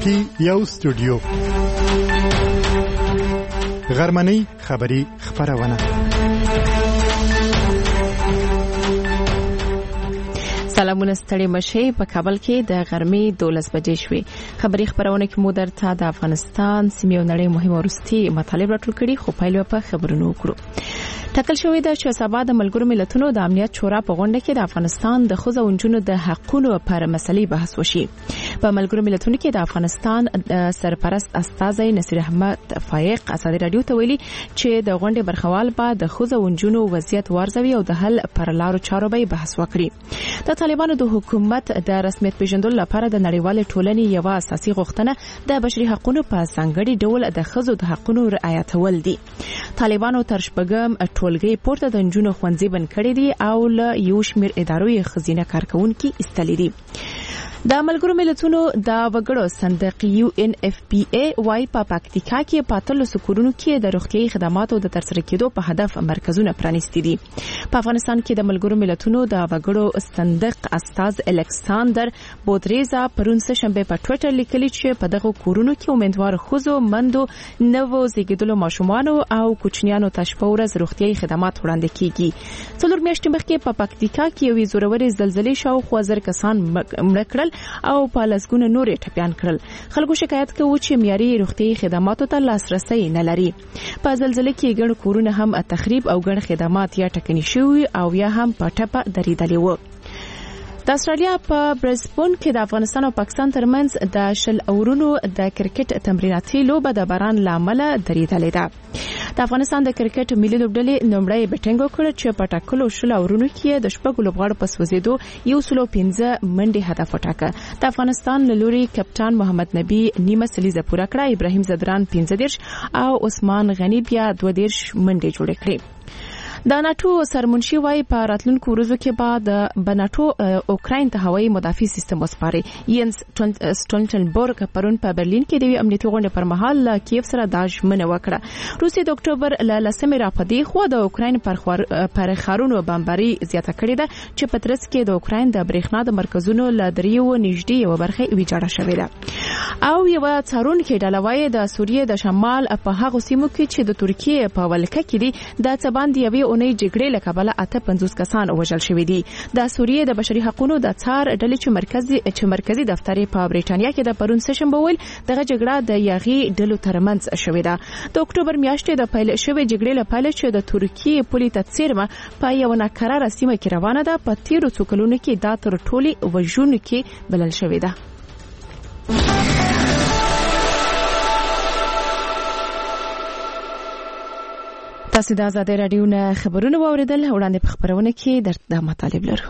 کې یو سټوډیو غرمنۍ خبری خبرونه. سلامونه ستړي مشه. په کابل کې د غرمې 12 بجې شوې. خبری خبرونه کې مو درته د افغانستان سیمې او نړۍ مهمه ورستي مطالب راټول کړي، خو پیل په خبرونو وکړو. ټاکل شوې ده چې سبا د ملګرو ملتونو د امنیت شورا په غونډه کې د افغانستان د ښځو او نجونو د حقوقو پر مسلې بحث وشي. په ملګرو ملتونو کې د افغانستان سرپرست استاذ نصیر احمد فایق ازادي رادیو ته ویلي چې د غونډې برخوال به د ښځو او نجونو وضعیت وارزوي او د حل پر لارو چارو به بحث وکړي. د طالبانو د حکومت د رسمیت پیژندلو لپاره د نړیوال ټولنې یو اساسي غوښتنه د بشري حقوقو په ځانګړي ډول د ښځو د حقوقو رعایتول دي. طالبانو تر شپږم ټولګي پورته د نجونو ښوونځي بند کړي دي او له یو شمېر ادارو یې ښځینه کارکونکي ایستلي دي. د ملګرو ملتونو د وګړو صندوق UNFPA وايي په پکتیکا کې په 13 کورونو کې د روغتيایي خدماتو د ترسره کېدو په هدف مرکزونه پرانیستي دي. په افغانستان کې د ملګرو ملتونو د وګړو صندوق استاذ الکساندر بودریزا پرون سهشنبه په ټوئیټر لیکلي چې په دغه کورونو کې امیدوار ښځو، مندو، نوو زیږیدلو ماشومانو او کوچنیانو ته شپه ورځ روغتيایي خدمات وړاندې کیږي. څلور میاشتې مخکې په پکتیکا کې یوې زورورې زلزلې شاوخوا 1000 کسان مړه کړل او په لسګونه نورې ټپيان کړل. خلکو شکایت کوي چې معیاري روغتيایي خدماتو ته لاسرسي نه لري. په زلزلې کې ګڼ کورونه هم تخریب او ګڼ خدمات یا ټکني شوي او یا هم په ټپه درېدلي وو. د استرالیا په برزبون کې د افغانستان او پاکستان ترمنځ د شل اورونو د کرکټ تمریناتي لوبه د باران لامل درېدلې ده. د افغانستان د کرکټ ملي لوبډلې نومړی بیټینګ وکړ چې په ټاکلو شل اورونو کې د شپږ لوبغاړو په سوځېدو 115 منډي هدف وټاکه. د افغانستان لوري کپټان محمد نبی نیمه سلیزه پوره کړه، ابراهیم زدران 15 او عثمان غنی بیا 22 منډي جوړ کړې. د ناتو سرمنشي وايي په راتلونکو ورځو کې بعد بناتو اوکراین ته هوایي مدافع سیستم وسپاري. یانس سټولټنبرګ پرون په برلین کې د امنیتي غونډې پر مهال له کیف سره د ژمنه وکړه. روسي د اکتوبر ل 10 را پدې خو د اوکراین پر خارونو بمباري زیاته کړې ده چې په ترڅ کې د اوکراین د برېښنا د مرکزونو ل دریو نږدې یو برخه ویجاړه شوې ده. او یو څارون کې ډلوای د سوریې د شمال په هغه سیمو کې چې د ترکیه په ولکه کې دي د څباندې یوې اونۍ جګړې له کبله 58 کسان وژل شوي دي. د سوریې د بشري حقوقو د څار ډلې چې مرکزي دفتر په بریټانیا کې د پرون سهشنبه ویل دغه جګړه د یاغي ډلو ترمنځ شوې ده. د اکتوبر میاشتې د پیل شوې جګړې لپاره چې د ترکیه پولي تڅیرمه په یو ناکراره سیمه کې روانه ده، په تیرو څو کلونو کې دا تر ټولي وژونکو کې بلل شوې ده. تاسو د آزادۍ رادیو نه خبرونه واوریدل. وړاندې په خبرونه کې د مطالب لرو.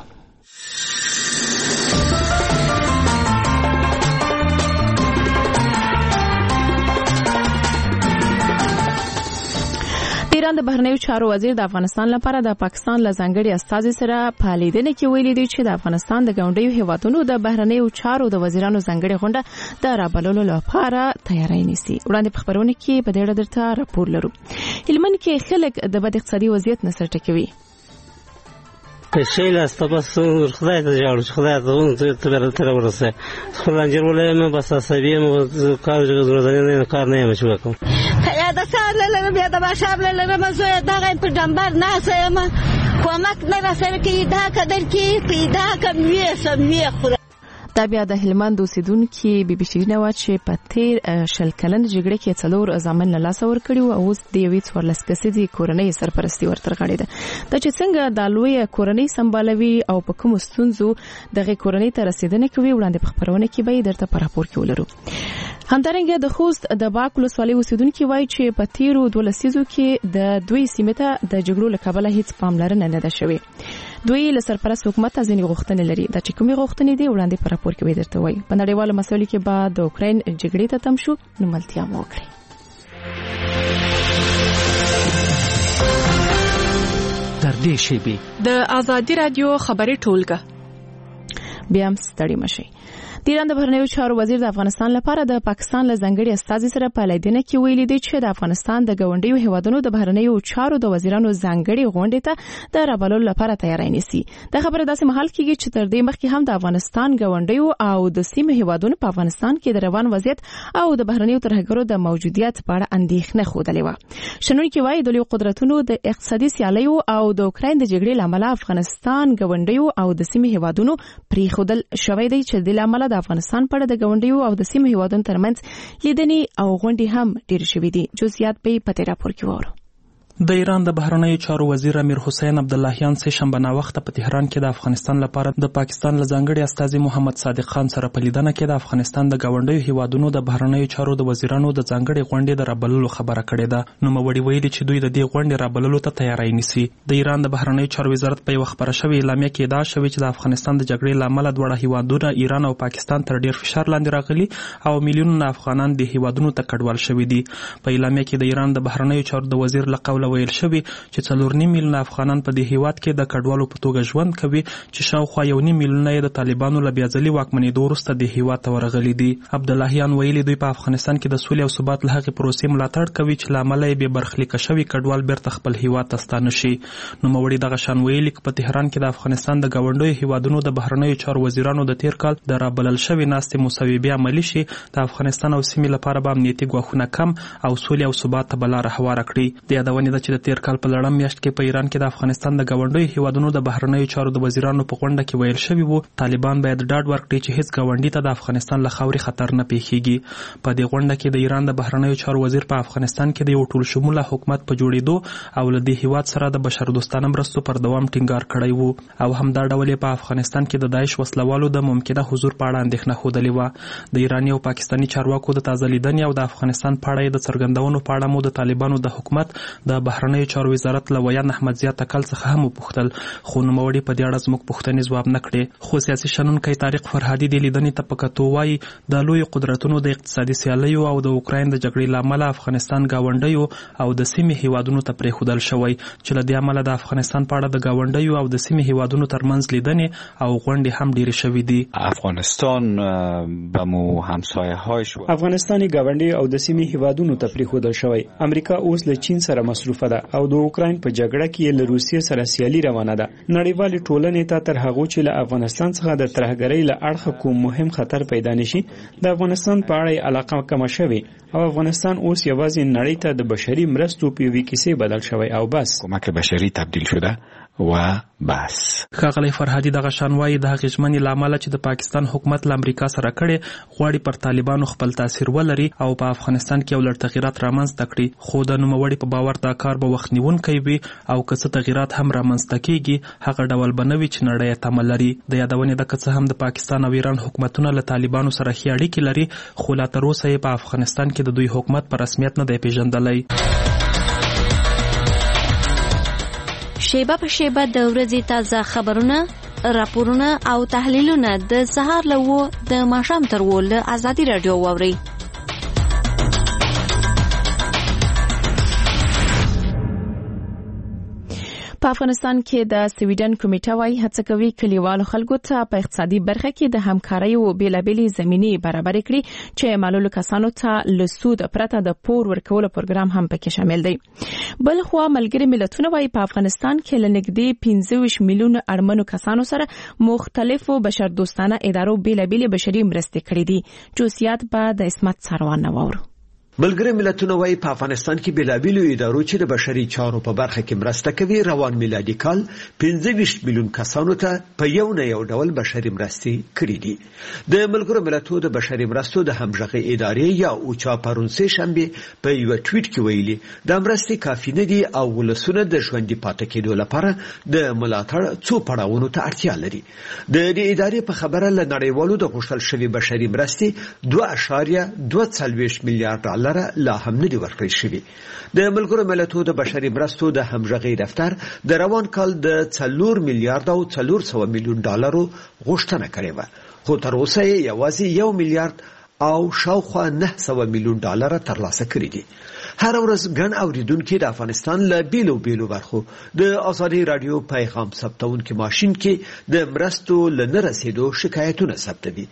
ایران د بهرنیو چارو وزیر د افغانستان لپاره د پاکستان له ځانګړي استازي سره په لیدنه کې ویلي دی چې د افغانستان د ګاونډیو هیوادونو د بهرنیو چارو د وزیرانو ځانګړي غونډه د رابللو لپاره تیاری نیسي. وړاندې په خبرونه کې په دې اړه درته راپور لرو. هلمند کې خلک د بد اقتصادي وضعیت نه سر ټکوي. شیل است بس خدای ته جوړ خدای ته اون تر ورسه خلانجر ولې مې بس عصبي مې کار جوړونه کار نه یم چې وکم یا د کار له بیا د باشاب له مزه دغه په ډمبر نه سم کومک نه راسره کې دا قدر کې پیدا کم وې سم وې خو دا بیا د هلمند اوسیدونکو بي شي نو چې په تیر شل کلن جګړه کې څلور ځامن له لاس ور کړی او اوس د یوې څورلس کسیدي کورنۍ سرپرستی ورتر غړي ده. د چې څنګه د لوی کورنۍ سمبالوي او په کوم ستونزو دغه کورنۍ ته رسیدنه کوي وړاندې په خبرونه کې به درته پر راپور کې ولرو. همدارنګه د خوست د باک ولسوالۍ اوسیدونکو وایي چې په تیرو 12 لسیزو کې د دوی سیمه ته د جګړو له کبله هیڅ پاملرنه نه ده شوې. دوی له سرپرست حکومت ځینې غوښتنې لري. د چې کومې غوښتنې دي وړاندې پر راپور کې به درته وایي. په نړیوالو مسایلو کې بعد د اوکراین جګړې ته تم شو نو ملتیا مو وکړي. در دې شیبې د آزادۍ رادیو خبري ټولګه بیا هم ستړي مشي. د ایران د بهرنیو چارو وزیر د افغانستان لپاره د پاکستان له ځانګړي استازي سره په لیدنه کې ویلي دی چې د افغانستان د ګاونډیو هیوادونو د بهرنیو چارو د وزیرانو ځانګړي غونډې ته د رابللو لپاره تیاری نیسي. د خبره داسې مهال کېږي چې تر دې مخکې هم د افغانستان ګاونډیو او د سیمې هیوادونو په افغانستان کې د روان وضعیت او د بهرنیو ترهګرو د موجودیت په اړه اندېښنه ښودلې وه. شنونکي وايي د لوی قدرتونو د اقتصادي سیالیو او د اوکراین د جګړې لامل افغانستان ګاونډیو او د سیمې هیوادونو پریښودل شوی دی چې د لامل د افغانستان په اړه د ګاونډیو او د سیمې هیوادونو ترمنځ لیدنې او غونډې هم ډېر شوې دي. جزئیات به په دې راپور کې وورو. د ایران د بهرنیو چارو وزیر امیر حسین عبداللهیان سه شنبه ناوخته په تهران کې د افغانستان لپاره د پاکستان له ځانګړي استازي محمد صادق خان سره په لیدنه کې د افغانستان د ګاونډیو هیوادونو د بهرنیو چارو د وزیرانو د ځانګړي غونډې د رابللو خبره کړې ده. نوموړي ویلي چې دوی د دې غونډې رابللو ته تیاری نیسي. د ایران د بهرنیو چارو وزارت په یو خبره شوې اعلامیه کې ادعا شوې چې د افغانستان د جګړې لامل دواړه هیوادونه ایران او پاکستان تر ډیر فشار لاندې راغلي او میلیونونه افغانان د هیوادونو ته کډوال شوي دي. په اعلامیه کې د ایران د بهرنیو چارو د وزیر له قوله ویل شوی چې 4.5 میلیونه افغانان په دې هیواد کې د کډوالو په توګه ژوند کوي چې شاوخوا 1.5 میلیونه د طالبانو له بیاځلي واکمنېدو وروسته د هیواد ته ورغلي دي. عبداللهیان ویلي دوی په افغانستان کې د سولې او ثبات له هغې پروسې ملاتړ کوي چې له امله یې بې برخلیکه شوي کډوال بیرته خپل هیواد ته ستانه شي. نوموړي دغه شان ویلي چې په تهران کې د افغانستان د ګاونډیو هیوادونو د بهرنیو چارو وزیرانو د تیر کال د رابلل شوي ناستې مصوبې عملي شي د افغانستان او سیمې لپاره به امنیتي ګواښونه کم او سولې او ثبات ته به لاره هواره کړي. د یادونې ده چې د تیر کال په لړم میاشت کې په ایران کې د افغانستان د ګاونډیو هیوادونو د بهرنیو چارو د وزیرانو په غونډه کې ویل شوی وو طالبان باید ډاډ ورکړي چې هیڅ ګاونډي ته د افغانستان له خاورې خطر نه پیښیږي. په دې غونډه کې د ایران د بهرنیو چارو وزیر په افغانستان کې د یو ټول شموله حکومت په جوړېدو او له دې هیواد سره د بشردوستانه مرستو پر دوام ټینګار کړی وو او همدا ډول په افغانستان کې د داعش وسلوالو د ممکنه حضور په اړه اندېښنه ښودلې وه. د ایراني او پاکستاني چارواکو د تازه لیدنې او د افغانستان په اړه د څرګندونو په اړه مو د طالبانو د حکومت د بهرنیو چارو وزارت له ویان احمد ضیا تکل څخه هم وپوښتل خو نوموړي په دې اړه زموږ پوښتنې ځواب نه کړې. خو سیاسي شنونکی طارق فرهادي د لیدنې ته په کتو وایي د لوی قدرتونو د اقتصادي سیالیو او د اوکراین د جګړې له امله افغانستان ګاونډیو او د سیمې هیوادونو ته پرېښودل شوی چې له دې امله د افغانستان په اړه د ګاونډیو او د سیمې هیوادونو ترمنځ لیدنې او غونډې هم ډېرې شوې دي. افغانستان به مو همسایه‌های شو افغانستاني ګاونډي او د سیمې هیوادونو ته پرېښودل شوی. امریکا اوس له چین سره مصروفه ده او د اوکراین په جګړه کې له روسیې سره سیالي روانه ده. نړیوالې ټولنې ته تر هغه چې له افغانستان څخه د ترهګرۍ له اړخه کوم مهم خطر پیدا نشي د افغانستان په اړه علاقه کمه شوې او افغانستان اوس یوازې نړۍ ته د بشري مرستو په یوې کیسې بدل شوی او بس کمک بشری تبدیل شده و بس. ښاغلی فرهادي دغه شان وایي د هغې ژمنې له امله چې د پاکستان حکومت له امریکا سره کړې غواړي پر طالبانو خپل تاثیر ولري او په افغانستان کې یو لړ تغیرات رامنځته کړي خو د نوموړي په باور دا کار به وخت نیونکی وي او که څه تغیرات هم رامنځته کیږي هغه ډول به نه وي چې نړۍ یې تمه لري. د یادونې ده که څه هم د پاکستان او ایران حکومتونه له طالبانو سره ښې اړیکې لري خو لا تر اوسه یې په افغانستان کې د دوی حکومت په رسمیت نه دی پیژندلی. شیبه په شیبه د ورځې تازه خبرونه، راپورونه او تحلیلونه د سهار له 9 د ماښام تر 10 له ازادي رادیو واورئ. په افغانستان کې د سویډن کمیټه وايي هڅه کوي کلیوالو خلکو ته په اقتصادي برخه کې د همکارۍ او بیلابېلې زمینې برابر کړي چې معلولو کسانو ته له سود پرته د پور ورکولو پروګرام هم پکې شامل دی. بل خو ملګري ملتونه وايي په افغانستان کې له نږدې 15 میلیون اړمنو کسانو سره مختلفو بشردوستانه ادارو بیلابېلې بشري مرستې کړې دي. جزئیات به د اسمت سروان نوورو. ملګري ملتونه وايي په افغانستان کې بیلابېلو ادارو چې د بشري چارو په برخه کې مرسته کوي روان میلادي کال 15 میلیون کسانو ته په یو نه یو ډول بشري مرستې کړې دي. د ملګرو ملتونو د بشري مرستو د همغږي ادارې یا اوچا پرون سه شنبه په یو ټویټ کې ویلي د مرستې کافي نه دي او ولسونه د ژوندۍ پاتې کېدو لپاره د ملاتړ څو پړاوونو ته اړتیا لري. د دې ادارې په خبره له نړیوالو د غوښتل شوی بشري مرستې 2.42 میلیارډ لا هم نه دی ورکړل شوی. د ملګرو ملتونو د بشري مرستو د همغږي دفتر د روان کال د 4 میلیارډ او 400 میلیون ډالرو غوښتنه کړې و خو تر اوسه یې یوازې 1 میلیارډ او شاوخوا 900 میلیون ډالر ترلاسه کړي دي. هر ورځ ګڼ اوریدونکو د افغانستان له بیلو برخو د ازادي رادیو پیغام ثبتونکو ماشين کې د مرستو لنه رسیدو شکایتونه ثبتوي.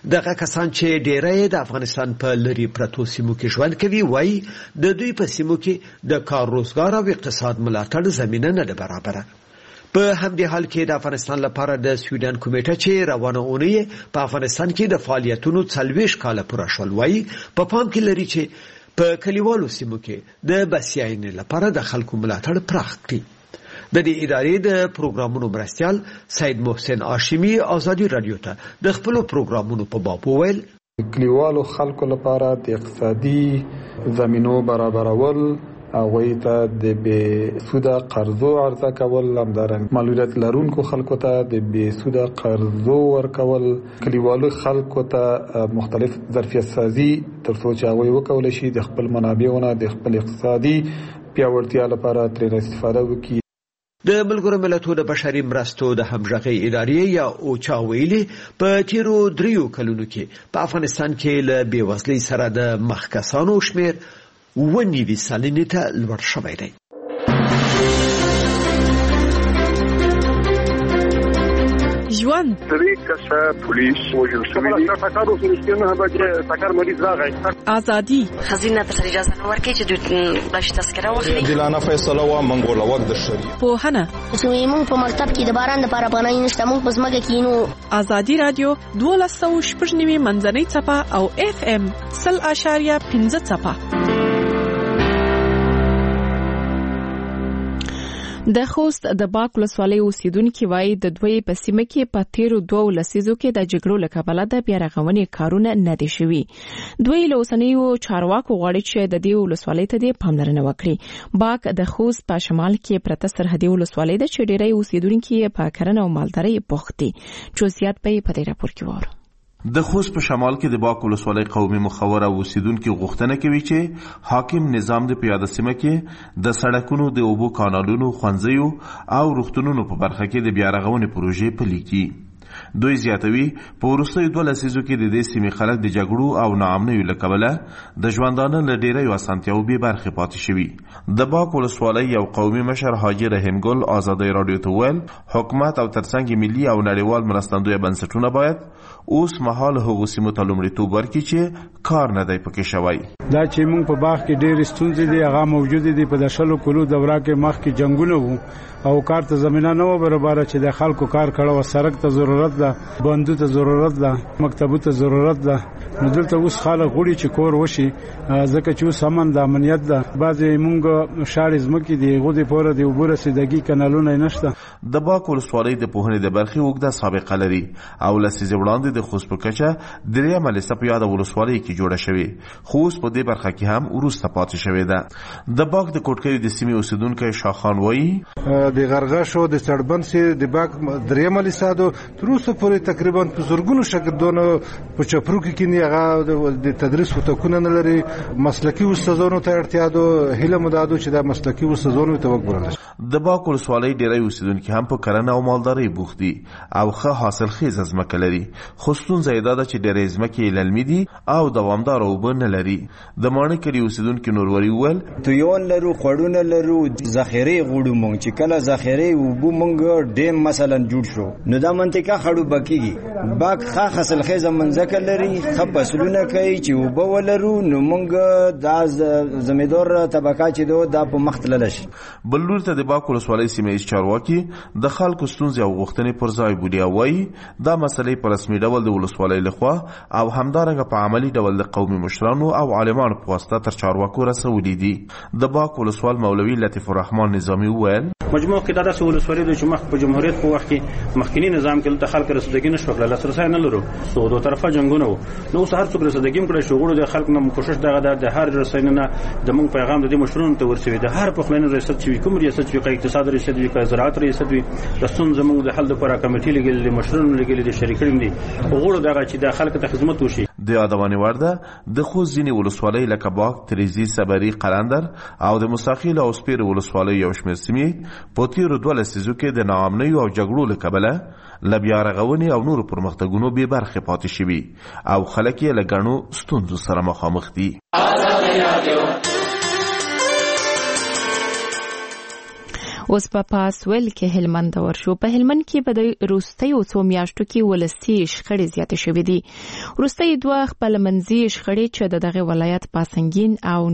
دغه کسان چې ډیری د افغانستان په لری پرتو سیمو کې ژوند کوي وایي د دوی په سیمو کې د کار روزګار او اقتصاد ملاتړ زمینه نه ده برابره. په همدې حال کې د افغانستان لپاره د سویډن کمیټه چې روانه اونۍ په افغانستان کې د فعالیتونو 40 کال پوره شول وایي په پام کې لري چې په کلیوالو سیمو کې د بسیاینې لپاره د خلکو ملاتړ پراخ کړي. د دې ادارې د پروګرامونو مرستیال سید محسن هاشمي آزادي رادیو ته د خپل پروګرامونو په باب وویل کلیوالو خلکو لپاره د اقتصادي زمینو برابرول هغوی ته د بې سوده قرضو عرضه کول، همدارنګه معلولیت لرونکو خلکو ته د بې سوده قرضو ورکول، کلیوالو خلکو ته مختلف ظرفیت سازي تر څو چې هغوی وکولی شي د خپل منابعونو د خپل اقتصادي پیاوړتیا لپاره ترې استفاده وکړي. د ملګرو ملتونو د بشري مرستو د همغږۍ ادارې یا اوچا ویلي په تیرو 3 کلونو کې په افغانستان کې له بېوزلۍ سره د مخ کسانو شمېر 90 سلنې ته لوړ شوی دی. ژوند درې کسه پولیس وژل شوي دي. ټکر وسو نه به ټکر مریض راغی. ازادي خزینه ته اجازه نه ورکړي چې د بش تذکره واخلي. دلانه فیصله وا منګوله وخت د شری په هنه چې موږ په مکتب کې د باران لپاره پناه نشته، موږ په ځمکه کې نو. ازادي رادیو 1290 منځنۍ څپه او FM 0.5 څپه. د خوست د باک ولسوالۍ اوسیدونکو وایي د دوی په سیمه کې په تیرو 2 لسیزو کې د جګړو له کبله د بیا رغونې کارونه نه دي شوي. دوی له اوسنیو چارواکو غواړي چې د دې ولسوالۍ ته د پاملرنه وکړي. باک د خوست په شمال کې پرته سرحدي ولسوالۍ ده چې ډیری اوسیدونکو په کرنه او مالدارۍ بوخت دي. جزئیات په دې راپور کې وره. د خوست په شمال کې د باک ولسوالۍ قومي مخور او اوسیدونکو غوښتنه کوي چې حاکم نظام د پیاده سیمه کې د سړکونو، د اوبو کانالونو، ښوونځیو او روغتونونو په برخه کې د بیا رغونې پروژې پلي کړي. دوی زیاتوي په وروستیو 2 لسیزو کې د دې سیمې خلک د جګړو او ناامنیو له کبله د ژوندانه له ډیریو اسانتیاوو بې برخې پاتې شوي. د باک ولسوالۍ یو قومي مشر حاجي رحیم ګل آزادۍ رادیو ته ویل حکومت او ترڅنګ ملي او نړیوال مرستندوی بنسټونه باید اوس مهال هغو سیمو ته لومړیتوب ورکړي چې کار نه دی پکې شوی. دا چې موږ په باغ کې ډېرې ستونزې دي هغه موجود دي. په 10 کلو دوره کې مخکې جنگونه وو او کار ته زمينه نه و برابر چې د خلکو کار کړو. سړک ته ضرورت ده، بندو ته ضرورت ده، مکتبو ته ضرورت ده. نو دلته اوس خلک غوړي چې کور وشي ځکه چې اوس امن د امنیت ده. بعضې موږ شاړې ځمکې دي غوډې پوره د اوبو رسیدګي کانالونه نشته. د باک ولسوالۍ د پوهنې د برخې اوږده سابقه لري او لسیزې وړاندې د خوست په کچه درېیمه لیسه په یاده ولسوالۍ کې جوړه شوې، خو اوس په دې برخه کې هم وروسته پاتې شوې ده. د باک د کوټکۍ د سیمې اوسیدونکی شاخان وایي د غرغشو د سړبن سي د باک درېیمه لیسه ده تر اوسه پورې تقریبا په زرګونو شاګردانو په چپرو کې هغه د تدریس وتکونه نه لري. مسلکي استادانو ته اړتیا ده. هیله مو ده چې د مسلکي استادانو ته وګورل. د باک ولسوالۍ ډیری اوسیدونکي هم په کرنه او مالدارۍ بوخت دي او ښه حاصلخیزه ځمکه لري، خو ستونزه یې دا ده چې ډیری ځمکې للمي دي او دوامداره اوبه نه لري. د ماڼۍ کلي اوسیدونکي نوروري وویل تویول لرو، خوړونه لرو، ذخیرې غوړو مونږ چې کله ذخیرې اوبو مونږ ډیم مثلا جوړ شو نو دا منطقه خړو بکیږي. باک ښه حاصلخیزه منځکه لري، ښه فصلونه کوي چې اوبه ولرو نو مونږ دا زمیندار طبقه چې دا په مخ تللی شي. بل لور ته د باک ولسوالۍ سیمه ایز چارواکي د خلکو ستونزې او غوښتنې پر ځای بولي او وایي دا مسلې په رسمي ډول د ولسوالۍ لخوا او همدارنګه په عملي ډول د قومي مشرانو او عالمانو په واسطه تر چارواکو رسولي دي. د باک ولسوال مولوي لطیف الرحمن نظامي وویل مجموع کې دا داسې ولسوالۍ ده چې مخ په جمهوریت په وخت کې مخکینی نظام کې د خلک رسیدګي نشو کړل، لاسرسي نه لرو، سو دوه طرفه جنگونه وو. نو اوس هر څوک رسیدګي کړي شو غوړو د خلک نه کوشش دغه د هر رسنۍ نه د مونږ پیغام د دې مشرونو ته ورسوي. د هر په خلینو ریاست چې کوم ریاست چې اقتصاد ریاست وي، که زراعت ریاست وي، د ستونزو زموږ د حل لپاره کمیټې لګېلې، مشرونو لګېلې، د شریکړم دي غوړو دغه چې د خلکو ته خدمت وشي. د یادونې وړ ده د خوست ځینې ولسوالۍ لکه باک، تریزي، صبري، قلندر او د مستاخیل او سپیر ولسوالۍ یو شمېر سیمې په تیرو 2 لسیزو کې د ناامنیو او جګړو له کبله له بیا رغونې او نورو پرمختګونو بې برخې پاتې شوي او خلک یې له ګڼو ستونزو سره مخامخ دي. اوس په پاسویل کې هلمند ورشو. په هلمند کې په د روستیو څو میاشتو کې ولسی شخړې زیاتې شوې دي. روستي دوه خپل منځي شخړې چې د دغه ولایت پاسنګین او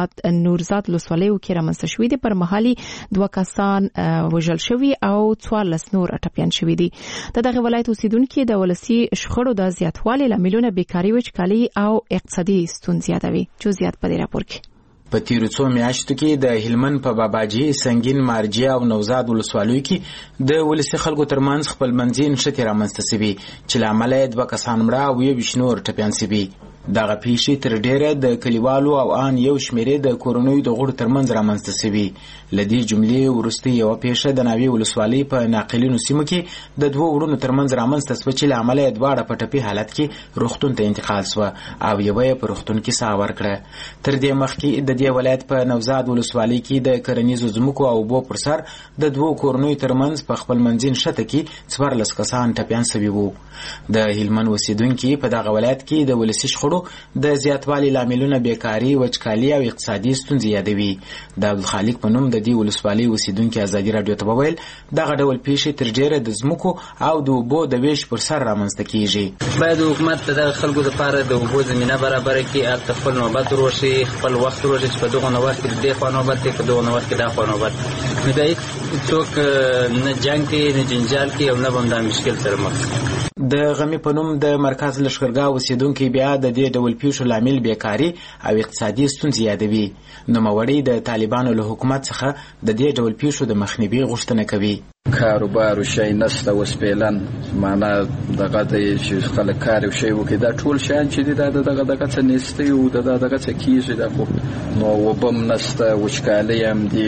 نورزاد لسولیو کې رامنځته شوې دي پر مهالي دوه کسان وژل شوي او 14 نور اټپیان شوي دي. د دغه ولایت اوسیدونکو د ولسی شخړو د زیاتوالي لاملونه بیکاری وچکالي او اقتصادي ستونزې یادوي. جزئیات په دې راپور کې. په تیرو څو میاشتو کې د هلمند په باباجي، سنگین، مارجه او نوزاد ولسوالیو کې د ولسی خلکو ترمنځ خپل منځي نښتې رامنځته شوي چې له امله یې 2 کسان مړه او 21 نور ټپیان شوي. دغه پیښې تر ډیره د کلیوالو او ان یو شمیرې د کورونوي د غړو ترمنځ رامنځته شوي. لدی جملې ورسته یو پیښه د ناوی ولسوالۍ په ناقلینو سیمو کې د 2 وړونو ترمنځ رامنځته شوه چې له امله یې دواړه په ټپي حالت کې روغتون ته انتقال شوه او یو یې په روغتون کې ساه ورکړه. تر دې مخکې د دې ولایت په نوزاد ولسوالۍ کې د کرنیزو ځمکو او اوبو پر سر د 2 کورونوي ترمنځ په خپل منځي نښته کې 14 کسان ټپیان شوي وو. د هلمند اوسیدونکو په دغه ولایت کې د ولسی شخړو د زیاتوالي لاملونه بیکاری، وچکالي او اقتصادي ستونزې یادوي. د عبدالخالق په نوم د دې ولسوالۍ اوسیدونکو ازادي رادیو ته وویل دغه ډول پیښې تر ډیره د ځمکو او د اوبو د ویش پر سر رامنځته کیږي. باید حکومت د خلکو لپاره د اوبو زمینه برابر کړي، خپل نوبت وروشي، خپل وخت وروشي چې په دغه نوبت کې د خوا نوبت کې په دغه نوبت کې د خوا نوبت نه دی. څوک نه جنگ کې نه جنجال کې او نه هم د مشکل سره مخ. د غمی په نوم د مرکز لښکرګاه اوسیدونکو بیا د دې ډول پیښو لامل بیکاری او اقتصادي ستونزې یادوي. نوموړی د طالبانو له حکومت څخه د دې ډول پیښو د مخنیوي غوښتنه کوي. کاروبار او شی نسته وسپیلن معنا دغه د چې خلک کار او شی وکړي دا ټول شان چې دغه څه نسته او دغه څه کیږي دا خو نو وبم نسته وچکالي هم دي.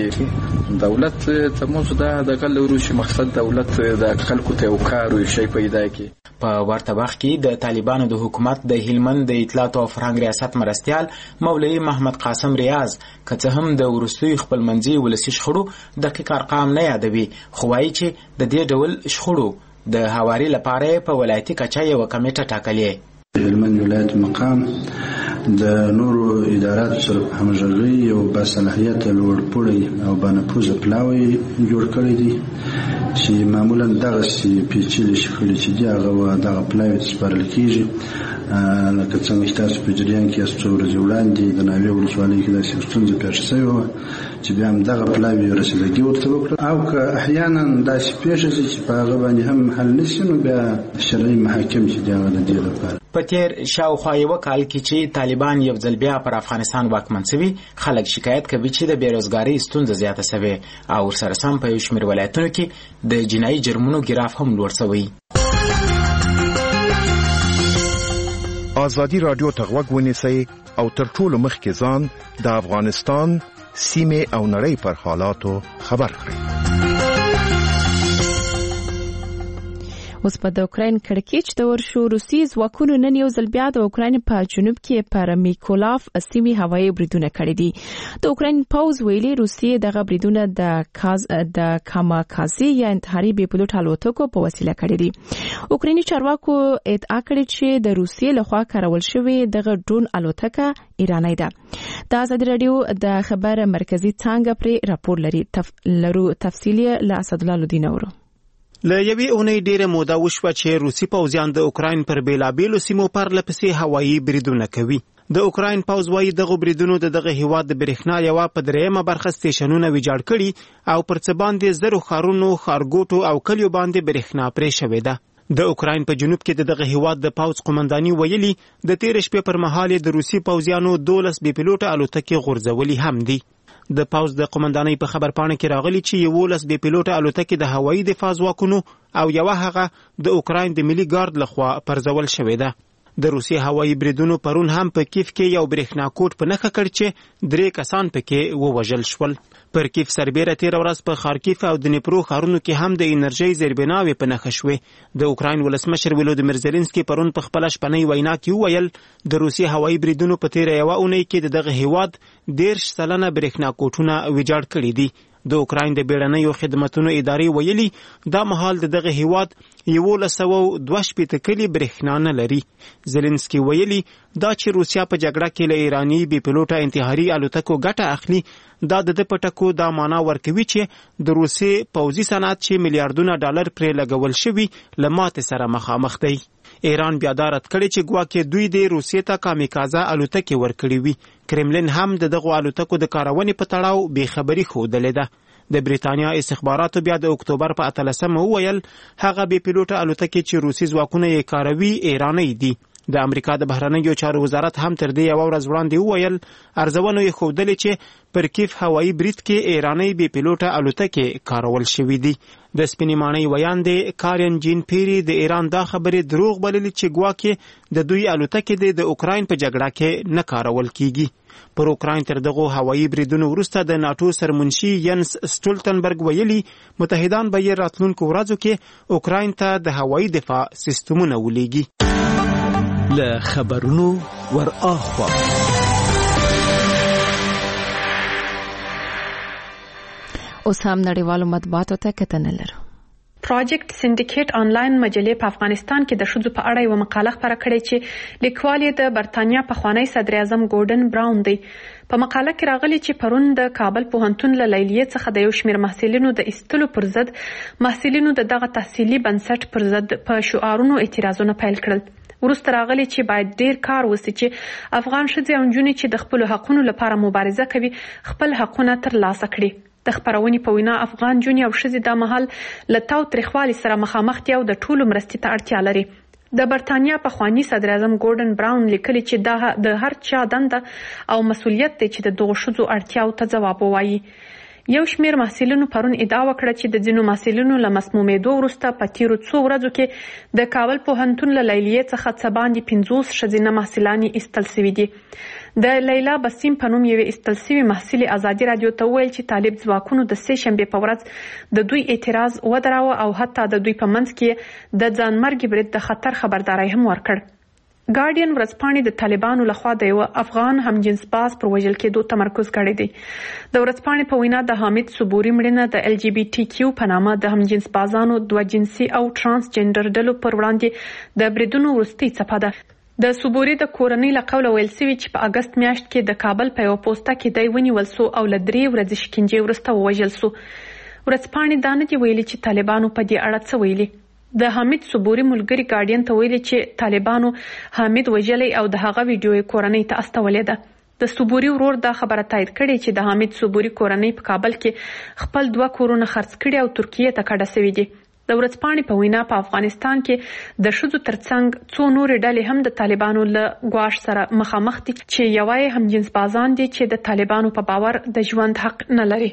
دولت ته موږ دغه لروشي مقصد دولت د خلکو ته کار او شی پیدا کړي. په ورته وخت کې د طالبانو د حکومت د هلمند د اطلاعات او فرهنګ ریاست مرستيال مولوي محمد قاسم ریاض که هم د ورستوي خپل منځي ولسی شخړو دقیق ارقام نه یادوي، خو وايي چې د دې ډول شخړو د هواري لپاره په ولایتي کچه یو کمیټه ټاکلې. هلمند ولایت مقام د نورو اداراتو سره په همغږي او باصلاحیت لوړپوړی او بانفوذه پلاوی جوړ کړی دی چې معمولا دغه پیچلې شخړې چې دی هغه دغه پلاوی سپارل کیږي. لکه څنګه چې تاسو په جریان کې څو ورځې وړاندې د ناوی ولسوالۍ کې داسې ستونزه پیښه شوې وه چې بیا هم دغه پلاوی رسیدګي ورته وکړه او که احیانا داسې پیښه شي چې په هغه باندې هم حل نشي نو بیا شرعي محاکم چې دی هغه د دې لپاره. په تیر شاوخوا یو کال کې چې طالبان یو ځل بیا پر افغانستان واکمن شوي، خلک شکایت کوي چې د بیروزګارۍ ستونزه زیاته شوې او ورسره سم په یو شمېر ولایتونو کې د جنایي جرمونو ګراف هم لوړ شوی. آزادی رادیو ته غوږ ونیسئ او تر ټولو مخکې ځان د افغانستان سیمې او نړۍ پر حالاتو خبر کړئ. اوس په د اوکراین کړکېچ د ورشو روسي ځواکونو نن یو ځل بیا د اوکراین په جنوب کې پر میکولاف سیمې هوایي بریدونه کړي دي. د اوکراین پوز ویلي روسیې دغه بریدونه د کاماکازي یا انتحاري بې پلوټ الوتکو په وسیله کړي دي. اوکرایني چارواکو ادعا کړې چې د روسیې لخوا کارول شوی دغه ډرون الوتکه ایرانی ده. د آزادي رادیو د خبر مرکزی څنګه پر راپور لري تفصیلی له اسد الله لودینورو. له یوې اونۍ ډیره موده وشوه چې روسي پوځیان د اوکراین پر بیلابیلو سیمو پرلپسې هوایي بریدونه کوي. د اوکراین پوځ وايي دغه بریدونو دغه هیواد د برېښنا یوه په درېیمه برخه سټیشنونه ویجاړ کړي او پر څه باندې زرو ښارونو، ښارګوټو او کلیو باندې برېښنا پرې شوې ده. د اوکراین په جنوب کې دغه هیواد د پوځ قومنداني ویلي د تیر شپې پر مهال د روسي پوځیانو 12 بې پلوټه الوتکې غورځولي هم دي. د پوځ د قومندانۍ په خبرپاڼه کې راغلي چې 11 بې پلوټه الوتکې د هوایي دفاع ځواکونو او یوه هغه د اوکراین د ملي ګارد لخوا پرځول شوې ده. د روسي هوایي بریدونو پرون هم په کیف کې یو برېښنا کوټ په نښه کړ چې 3 کسان پکې ووژل شول. پر کیف سربیره تیر ورځ په خارکیف او د نیپرو ښارونو کې هم د انرژۍ زیربناوې په نښه شوې. د اوکراین ولسمشر ولودیمیر زيلنسکي پرون په خپل شپنۍ وینا کې وویل د روسي هوایي بریدونو په تیر یوه اونۍ کې دغه هیواد 10 سلنه برېښنا کوټونه ویجاړ کړي دي. د اوکراین د بیړنیو خدماتو ادارې ویلي دا مهال دغه هیواد 1122 کلی برېښنا نه لري. زيلنسکي ویلي دا چې روسیا په جګړه کې له ایرانی بي پيلوټه انتحاري الوتکو ګټه اخلي دا د پټکو دا معنا ورکوي چې د روسي پوځي صنعت چې میلیارډونه ډالر پرې لګول شوی لمات سره مخامخ دی. ایران بیا دا رد کړی چې ګواکې دوی د روسیې ته کامیکازه الوتکې ورکړې وي. کرملین هم دغه الوتکو د کارونې په تړاو بې خبري ښودلې ده. د بریتانیا استخباراتو بیا د اکتوبر په 18 وویل هغه بې پیلوټه الوتکې چې روسي ځواکونه یې کاروي ایرانی دي. د امریکا د بهرنیو چارو وزارت هم تر دې یو ورځ وړاندې وویل ارزونو یې ښودلې چې پر کیف هوایي برید کې ایرانی بې پیلوټه الوتکې کارول شوې دي. د سپینې ماڼۍ ویاندې کارین جین پیری د ایران دا خبرې دروغ بللې چې ګواکې د دوی الوتکې د اوکراین په جګړه کې نه کارول کیږي. پر اوکراین تر دغه هوایي بریدونو وروسته د ناتو سرمنشي ینس سټولټنبرګ ویلي متحدان به یې راتلونکو ورځو کې اوکراین ته د هوایي دفاع سیستمونه ولېږي. له خبرونو ور اخوا اوس هم نړیوالو مطبوعاتو ته کتنه لرو. پروجیکټ سندیکیټ آنلاین مجلې په افغانستان کې د ښځو په اړه یو مقاله خپره کړې چې لیکوال یې د برتانیا پخوانی صدر اعظم ګورډن براون دی. په مقاله کې راغلي چې پرون د کابل پوهنتون له لیلیې څخه د یو شمېر محصلینو د ایستلو پر ضد محصلینو دغه تحصیلي بنسټ پر ضد په شعارونو اعتراضونه پیل کړل. وروسته راغلي چې باید ډیر کار وشي چې افغان ښځې او نجونې چې د خپل حقونو لپاره مبارزه کوي خپل حقونه ترلاسه کړي. د خبرونې په وینا افغان جونې او ښځې د محل له تاو تریخوالي سره مخامخ دي او د ټولو مرستې ته اړتیا لري. د برتانیا پخوانی صدر اعظم ګورډن براون لیکلي چې د هر چا دنده او مسؤلیت دی چې د دغو ښځو اړتیاو ته ځواب ووایي. یو شمېر محصلینو پرون ادعا وکړه چې د ځینو محصلینو له مسمومیدو وروسته په تیرو څو ورځو کې د کابل پوهنتون له لیلیې څخه څه باندې 50 ښځینه محصلانې ایستل سوي دي. د لیلا بسیم په نوم یوې ایستل سوي محصلې ازادي راډیو ته وویل چې طالب ځواکونو د سې شنبې په ورځ د دوی اعتراض ودراوه او حتی د دوی په منځ کې د ځانمرګي برید د خطر خبرداری هم ورکړ. ګارډین ورځپاڼې د طالبانو لخوا د یو افغان همجنس باز پر وژل کېدو تمرکز کړی دی. د ورځپاڼې په وینا د حامد صبوري مړینه د LGBT په نامه د همجنس بازانو دوه جنسي او ترانسجنډر ډلو پر وړاندې د بریدونو وروستۍ څپه ده. د صبوري د کورنۍ له قوله ویل سوي چې په اګست میاشت کې د کابل په یو پوسټه کې دی ونیول سو او له 3 ورځې شکنجې وروسته ووژل سو. ورځپاڼې دا نه دي ویلي چې طالبانو په دې اړه څه ویلي. د حامد صبوري ملګری ګارډین ته ویلي چې طالبانو حامد وژلی او د هغه ویډیو کورنۍ ته استولې ده. د صبوري ورور دا خبره تایید کړې چې د حامد صبوري کورنۍ په کابل کې خپل 2 کورونه خرڅ کړي او ترکیه ته کډه سوي دي. د ورځپاڼې په وینا په افغانستان کې د ښځو ترڅنګ څو نورې ډلې هم د طالبانو له ګواښ سره مخامخ دي چې یوای هم جنس بازان دي چې د طالبانو په باور د ژوند حق نه لري.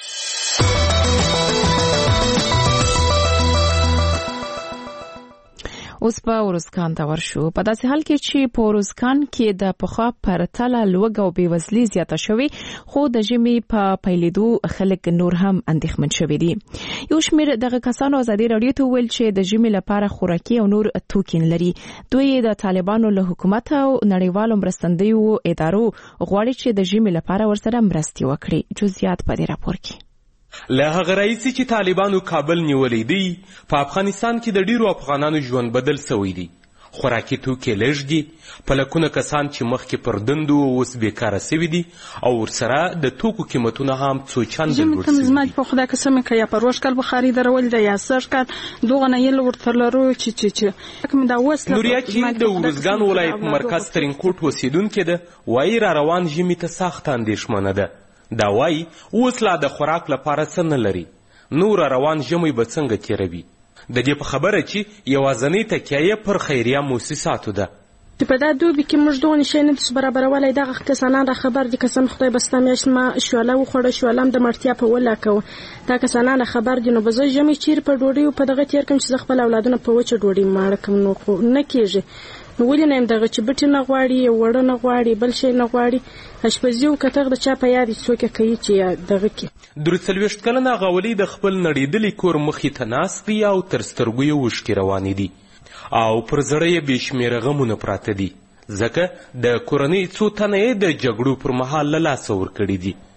اوس په ورزکان ته ورشو. په داسې حال کې چې په ورزکان کې د پخوا پرتله لوږه او بېوزلي زیاته شوې خو د ژمي په پیلېدو خلک نور هم اندېښمن شوي دي. یو شمېر دغه کسانو ازادي راډیو ته وویل چې د ژمي لپاره خوراکي او نور توکي نه لري. دوی د طالبانو له حکومت او نړیوالو مرستندویو ادارو غواړي چې د ژمي لپاره ورسره مرستې وکړي. جزئیات په دې راپور کې. له هغه راهیسې چې طالبانو کابل نیولی دی په افغانستان کې د ډیرو افغانانو ژوند بدل سوی دی. خوراکي توکي لږ دي، په لکونه کسان چې مخکې پر دندو اوس بیکاره سوي دي او ورسره د توکو قیمتونه هم څو چنده لوړ سوي دي. زما په خدای قسم که یا پر وشکل بخاري درول دی یا سر کال دغه نه یې ورته لرو چې کوم دا وسله نوریا چې د ورزګان ولایت مرکز ترینکوټ اوسیدونکې ده وایي را روان ژمي ته سخت اندېښمنه ده. دا وایي اوس لا د خوراک لپاره څه نه لري، نور روان ژمی به څنګه تیروي. د دې په خبره چې یوازنۍ تکیه یې پر خیریه موسساتو ده. چې په دا دوبي کې موږ دغه شی نه تاسو برابرولی دغه کسانان را خبر دي قسم خدای بستا میاشت ما شواله وخوړه شوالم د مړتیا په ولاکو دا کسانان خبر دي. نو به زه ژمی چیر په ډوډۍ په دغه تیر کوم چې خپل اولادونه په وچه ډوډۍ ماړه کوم نو خو نه کیږي. نو ولې نه دغه چې بټي نه غواړي وړه نه غواړي بل شي نه غواړي اشپزي او کتغ د چا په یاد څوک کوي چې دغه کې 43 کلنه غولي د خپل نړیدلي کور مخې ته ناست دی او تر سترګو یې اوښکې روانې دي او پر زړه یې بې شمېره غمونه پراته دي ځکه د کورنۍ څو تنه یې د جګړو پر مهال له لاسه ورکړي دي.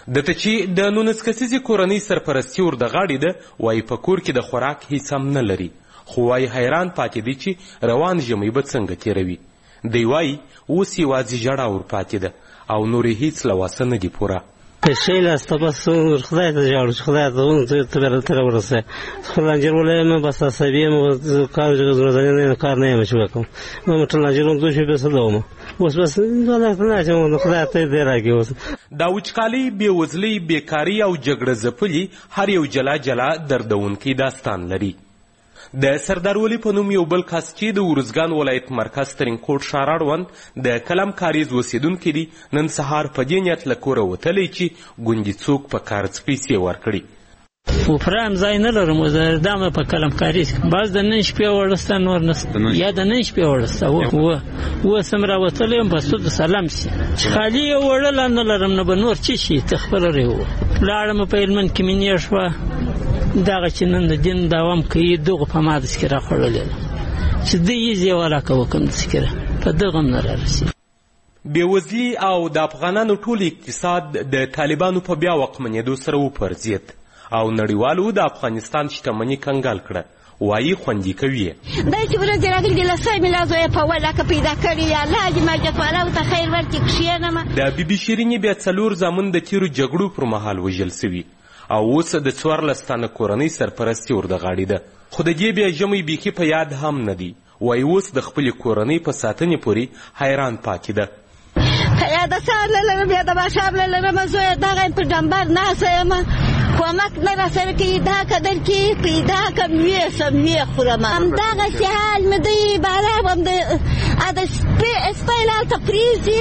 دته چې د 19 کسیزې کورنۍ سرپرستي ور د غاړې ده وایي په کور کې د خوراک هیڅ هم نه لري، خو وایي حیران پاتې دی چې روان ژمی به څنګه تیروي. دی وایي اوس یوازې ژړا ور پاتې ده او نور هیڅ له واسه نه دي پوره. پیسې لاسته بس خدای ته ژاړو چې خدای ته ورسوي. خپل انجیر ولایم بس عصبي یم، کار ورځنی کار نه یم چې وکړم. نو ټول انجیرم دوی شي بس دوم اوس بس الله تعالی چې خدای ته دې راګي. اوس دا وچکالي، بېوزلي، بیکاري او جګړه ځپلي هر یو جلا جلا دردونکی داستان لري. د سردار ولی په نوم یو بل کس چې د ارزګان ولایت مرکز ترینکوټ ښار اړوند د کلم کاریز اوسېدونکی دی، نن سهار په دې نیت له کوره وتلی چې ګوندې څوک په کارڅ پیسې ورکړي. وفرام ځای نه لرم، زه دامه په کلم کاریز باز د نن شپې وړسته نور نسته، یا د نن شپې وړسته اوس هم راوتلی یم په سود سلام سي چې خالي یې وړله نه لرم، نه به نور څه شي ته خپله ریو. لاړم په هلمند کې مې نیه شوه، دغه چې نن د دین دوام کوي دغه په ما دسکره خوړلې ده چې د یې زیواله کوکم دسکره په دغه هم نه رارسي. بېوزلي او د افغانانو ټول اقتصاد د طالبانو په بیا واکمنېدو سره وپرځېد او نړیوالو د افغانستان شتمني کنګال کړه. وایي خوندي کوي دا چې ورځې راغلي د لسای مې لازو یې په ولاکه پیدا کړي یا الله دې مجد والاو ته خیر ورکړي کښېنمه. د بي بي شیرینې بیا 4 زامن د تیرو جګړو پر مهال وژل سوي او اوس د 14 تنه کورنۍ سرپرستي ور د غاړې ده، خو د دې بیا ژمی بیخي په یاد هم نه دي. وایي اوس د خپلې کورنۍ په ساتنې پورې حیران پاتې ده. که یا د سهار له لرم یا د ماښام له لرم، زویه دغه په ډمبر ناسته یم، کومک نه راسره کوي، دا قدر کې پیدا کړم ویسم ویې خورم. همدغسې حال مې دی بالا هم د سپی لالته پرېږدي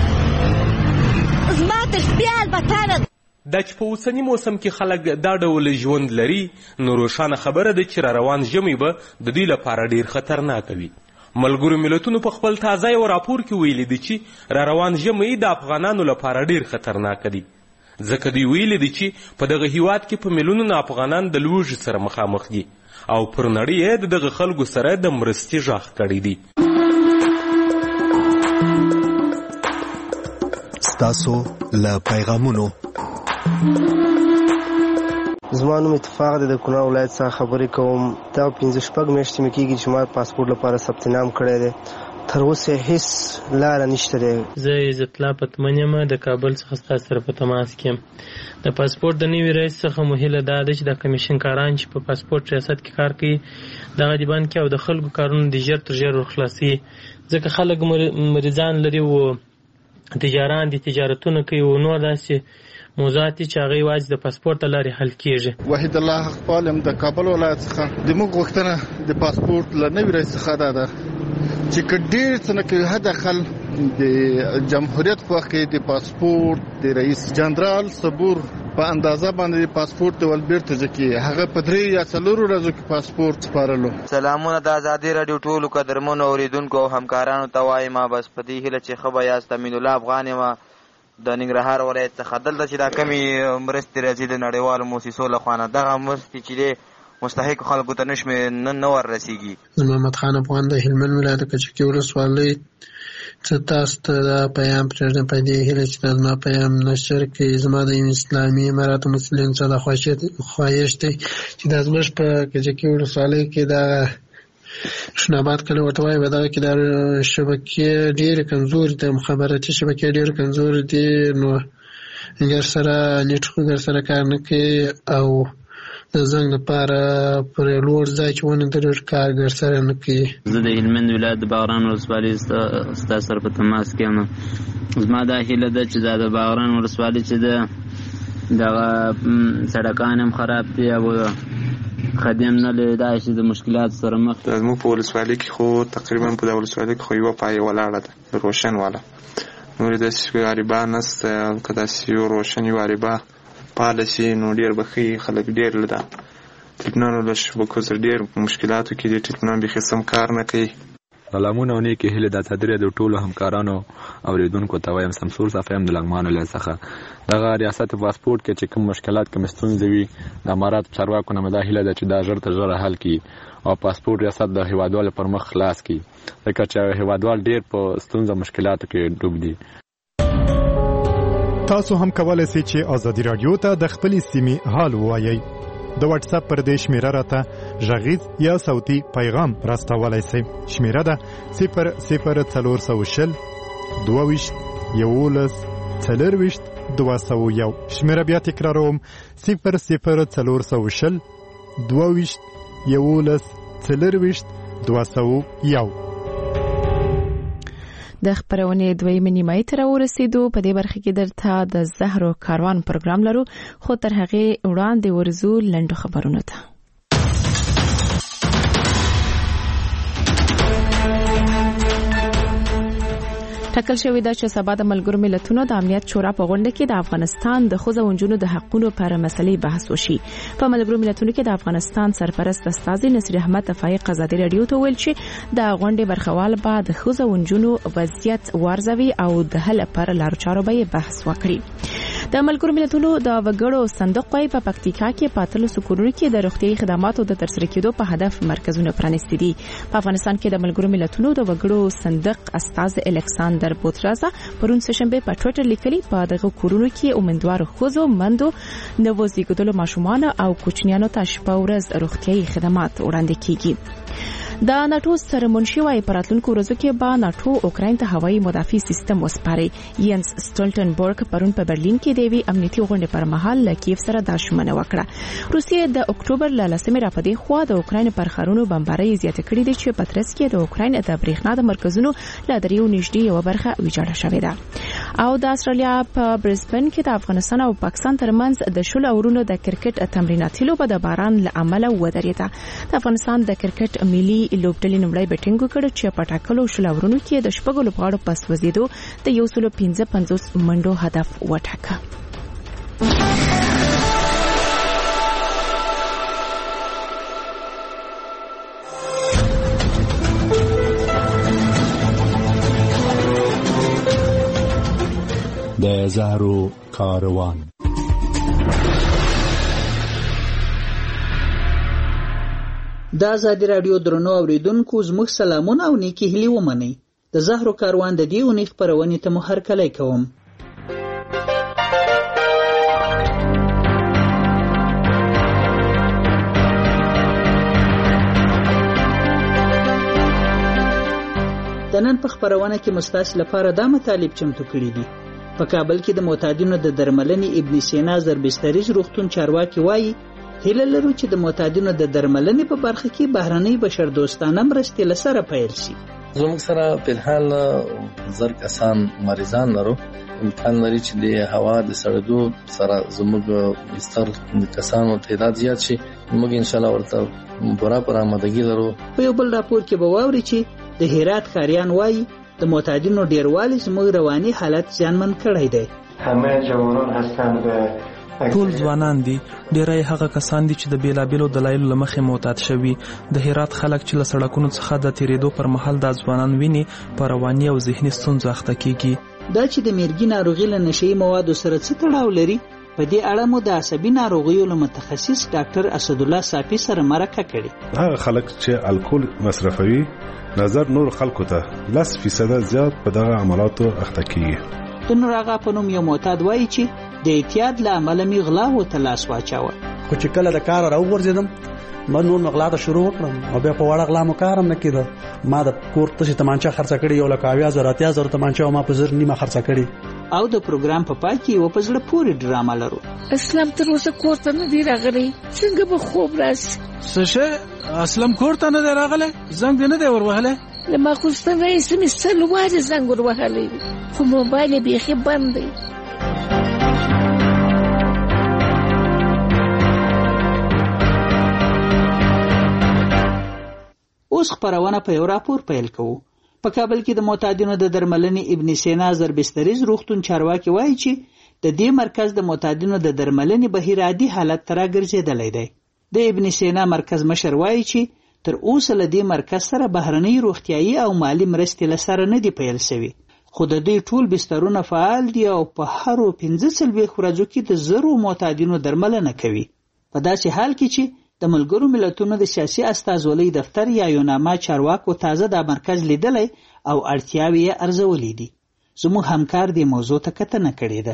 زما تر سپیال بتانه. دا چې په اوسني موسم کې خلک دا ډول ژوند لري نو روښانه خبره ده چې را روان ژمی به د دوی لپاره ډیر خطرناک وي. ملګرو ملتونو په خپل تازه یو راپور کې ویلي دي چې را روان ژمی د افغانانو لپاره ډیر خطرناک دي، ځکه دوی ویلي دي چې په دغه هیواد کې په میلیونونو افغانان د لوږې سره مخامخ دي او پر نړۍ یې د دغه خلکو سره د مرستې غږ کړی دی. ستاسو له پیغامونو زما نوم اتفاق دی، د کونړ ولایت څخه خبرې کوم. دا 15 میاشتې مې کېږي چې ما پاسپورټ لپاره ثبت نام کړی دی، تر اوسه هیڅ لاره نشته دی. زه عزت الله پتمن یم، د کابل څخه ستاسو سره په تماس کې یم. د پاسپورټ د نوي رئیس څخه مو هیله دا ده چې د کمیشن کاران چې په پاسپورټ ریاست کې کار کوي دغه دې بند کړي او د خلکو کارونه د ژر تر ژره ورخلاصي، ځکه خلک مریضان لري او تجاران دي تجارتونه کوي او نور داسې موضوعات چې هغه یوازې د پاسپورټ له لارې حل کیږي. وحید الله حقپال یم، د کابل ولایت څخه. د موږ غوښتنه د پاسپورټ له نوي رئیس څخه دا ده چې که ډېر څه نه کوي حداقل د جمهوریت په وخت کې د پاسپورټ د رئیس جنرال صبور په اندازه باندې پاسپورټ ول بیرته ځکه هغه په 3 یا 4 ورځو کې پاسپورټ سپارلو. سلامونه د آزادي رادیو ټولو قدرمنو اوریدونکو او همکارانو ته وایم بس په دې هیله چې خبر یاست. امین الله افغان یم د ننګرهار ولایت څخه. دلته چې دا کمی مرستې راځي د نړیوالو موسسو له خوا نه، دغه مرستې چې دی مستحق خلکو ته نه ورسیږي. محمد خان افغان د هلمند ولایت کچکي ولسوالۍ څه تاسو ته دا پیغام پرېږدم په دې هیله چې دا زما پیغام نشر کړي. زما د اسلامي اماراتو مسلمانانو څخه خواهش دی چې دا زموږ په کچکي ولسوالۍ کې دا شناباد کله ورته وایي په دغه کې دا شبکې ډېرې کمزورې دي، مخابراتي شبکې ډېرې کمزورې دي، نو ګر سره نیټ خو ګر سره کار نه کوي او د زنګ لپاره پر لوړ ځای کې ونه درېږي کار ګر سره نه کوي. زه د هلمند ولایت د باغران ولسوالۍ ستاسو سره په تماس کې یم. زما دا هیله ده چې دا د باغران ولسوالۍ چې ده دغه سړکان هم خراب دي او خدم نه لري، دا چې د مشکلات سره مخ دي. زموږ په ولسوالۍ کې خو تقریبا په د ولسوالۍ کې خو یوه پایه ولاړه ده روشن والا، نورې داسې غریبه نسته. که داسې یو روشن یو غریبه پالسي نو ډېر به ښه خلک ډېر ده. ټلیفونونه له شبکو سره ډېر مشکلاتو کې دي، ټلیفونونه بیخي سم کار نه کوي. سلامونه او نیکې هیلې د آزادي رادیو ټولو همکارانو اوریدونکو ته وایم. سمسور صافی یم د لغمان ولایت څخه. دغه ریاست پاسپورټ کې چې کوم مشکلات کوم ستونزې وي د اماراتو چارواکو نه مې دا هیله ده چې دا ژر تر ژره حل کړي او پاسپورټ ریاست د هیوادوالو پر مخ خلاص کړي، ځکه چې هیوادوال ډېر په ستونزو مشکلاتو کې ډوب دي. تاسو هم کولای شئ چې ازادي رادیو ته د خپلې سیمې حال ووایئ. د واتس اپ پر دې شمیره راته غږیز یا صوتي پیغام راستولای شئ. شمیره ده 00420 22 11 40 201. شمیره بیا تکراروم 00420 22 11 40 201. د خبرونې دویمه نیمه ته ورسېدو. په دې برخه کې درته د زهرو کاروان پروګرام لرو، خو تر هغه وړاندې ورزو لنډو خبرونه ته. ټاکل شوې ده چې سبا د ملګرو ملتونو د امنیت شورا په غونډه کې د افغانستان د ښځو او نجونو د حقوقو پر مسلې بحث وشي. په ملګرو ملتونو کې د افغانستان سرپرست استاذ نصیر احمد فایق ازادي رادیو ته ویل چې د غونډې برخوال به د ښځو او نجونو وضعیت وارزوي او د حل پر لارو چارو به بحث وکړي. د ملګرو ملتونو د وګړو صندوق په پکتیکا کې په 300 کورونو کې د روغتیايي خدماتو د ترسره کېدو په هدف مرکزونه پرانیستي دي. په افغانستان کې د ملګرو ملتونو د وګړو صندوق استاذ الکساندر بوترازا پرون سهشنبه په ټوئیټر لیکلي په دغه کورونو کې امیدوارو ښځو، مندو، نوو زیږیدلو ماشومان او کوچنیانو ته شپه ورځ روغتیايي خدمات وړاندې کیږي. د ناتو سرمنشي وايي پراتلونکو ورځو کې به ناتو اوکراین ته هوایي مدافع سیستم وسپاري. ینس سټولټنبرګ پرون په برلین کې د وی امنیتي غونډې پر مهال له کیف سره د شمنه وکړه. روسیې د اکتوبر ل 10 را پدې خو د اوکراین پر خارونو بمبارۍ زیاته کړې دي چې پترس کې د اوکراین د برېښنا د مرکزونو له دریو نږدې یو برخه ویجاړه شوې ده. او د استرالیا په برزبن کې د افغانستان او پاکستان ترمنځ د شل اورونو د کرکټ تمریناتي لوبه د باران له امله ودرېده. د افغانستان د کرکټ ملي لوبډلې نمړی بیټینګ وکړ چې په ټاکلو شل اورونو کې د شپږو لوبغاړو پس وزیدو د 155 منډو هدف وټاکه. د زهرو کاروان. د ازادي رادیو درنو اوریدونکو زموږ سلامونه او نیکی هیلې ومنئ. د زهرو کاروان د دې اونۍ خپرونې ته مو هرکلی کوم. د نن په خپرونه کې مستاسو لپاره دا مطالب چمتو کړي دي. په کابل کې د معتادینو د درملنې ابن سینا زربستریز روغتون چارواکي وایي هیله لرو چې د معتادینو د درملنې په برخه کې بهرنۍ بشردوستانه مرستې لسره پیل شي. زموږ سره په الحال زر کسان مریضان لرو. امکان لري چې د هوا د سړېدو سره زموږ بستر کسانو تعداد زیات شي. موږ ان شاء الله ورته پوره آمادګي لرو. په یو بل راپور کې به واوري چې د هرات خاریان وایي د معتادینو ډیروالی زموږ رواني حالت زیانمن کړی دی. همه جوانان هستند ټول ځوانان دي. ډیری هغه کسان دي چې د بیلابیلو دلایلو له مخې معتاد شوي. د هرات خلک چې له سړکونو څخه د تیریدو پر مهال د ځوانان ویني په رواني او ذهني ستونزو اخته کیږي. دا چې د میرګي ناروغي له نشئی موادو سره څه تړاو لري، په دې اړه مو د عصبي ناروغیو له متخصص ډاکټر اسدالله صافي سره مرکه کړې. هغه خلک چې الکول مصرفوي نظر نور خلکو ته 10% زیات په دغه عملاتو اخته کیږي. د نورغه په نوم یو معتاد وایي چې د اعتیاد له امله می غلا و تلاس واچاوه. خو چې کله د کار راوغورځیدم ما نور غلا ته شروع وکړم او بیا په وړه غلا مو کارم نه کېده. ما د کور ته تمانچه خرڅه کړې، یو لکه 20000 تمانچه ما په زر نیمه خرڅه کړې. او د پروګرام په پای کې و په زړه پورې ډرامه لرو. اسلام تر اوسه کور ته نه دی راغلی، څنګه به خوب راشي؟ څه اسلام کور ته نه دی راغلی؟ زنګ نه دی وروهلی؟ له ماخوستن رئیس مې سلوارې زنګ وروهلی خو موبایل یې بیخي بند دی. اوس خبرونه په یو راپور پیل کوو. په کابل کې د معتادینو د درملنې ابن سینا زربستریز روغتون چارواکي وایي چې د دې مرکز د معتادینو د درملنې بهیر عادي حالت ته راګرځېدلی دی. د ابن سینا مرکز مشر وایي چې تر اوسه له دې مرکز سره بهرنۍ روغتیايي او مالی مرستې لسره نه دي پیل شوي، خو د دې ټول بسترونه فعال دي او په هر 15 ورځو کې د زرو معتادینو درملنه کوي. په داسې حال کې چې د ملګرو ملتونو د سیاسي استازولۍ دفتر یا یوناما چارواکو تازه د مرکز لیدلی او اړتیاوې یې ارزولې دي. زموږ همکار دې موضوع ته کتنه کړې ده.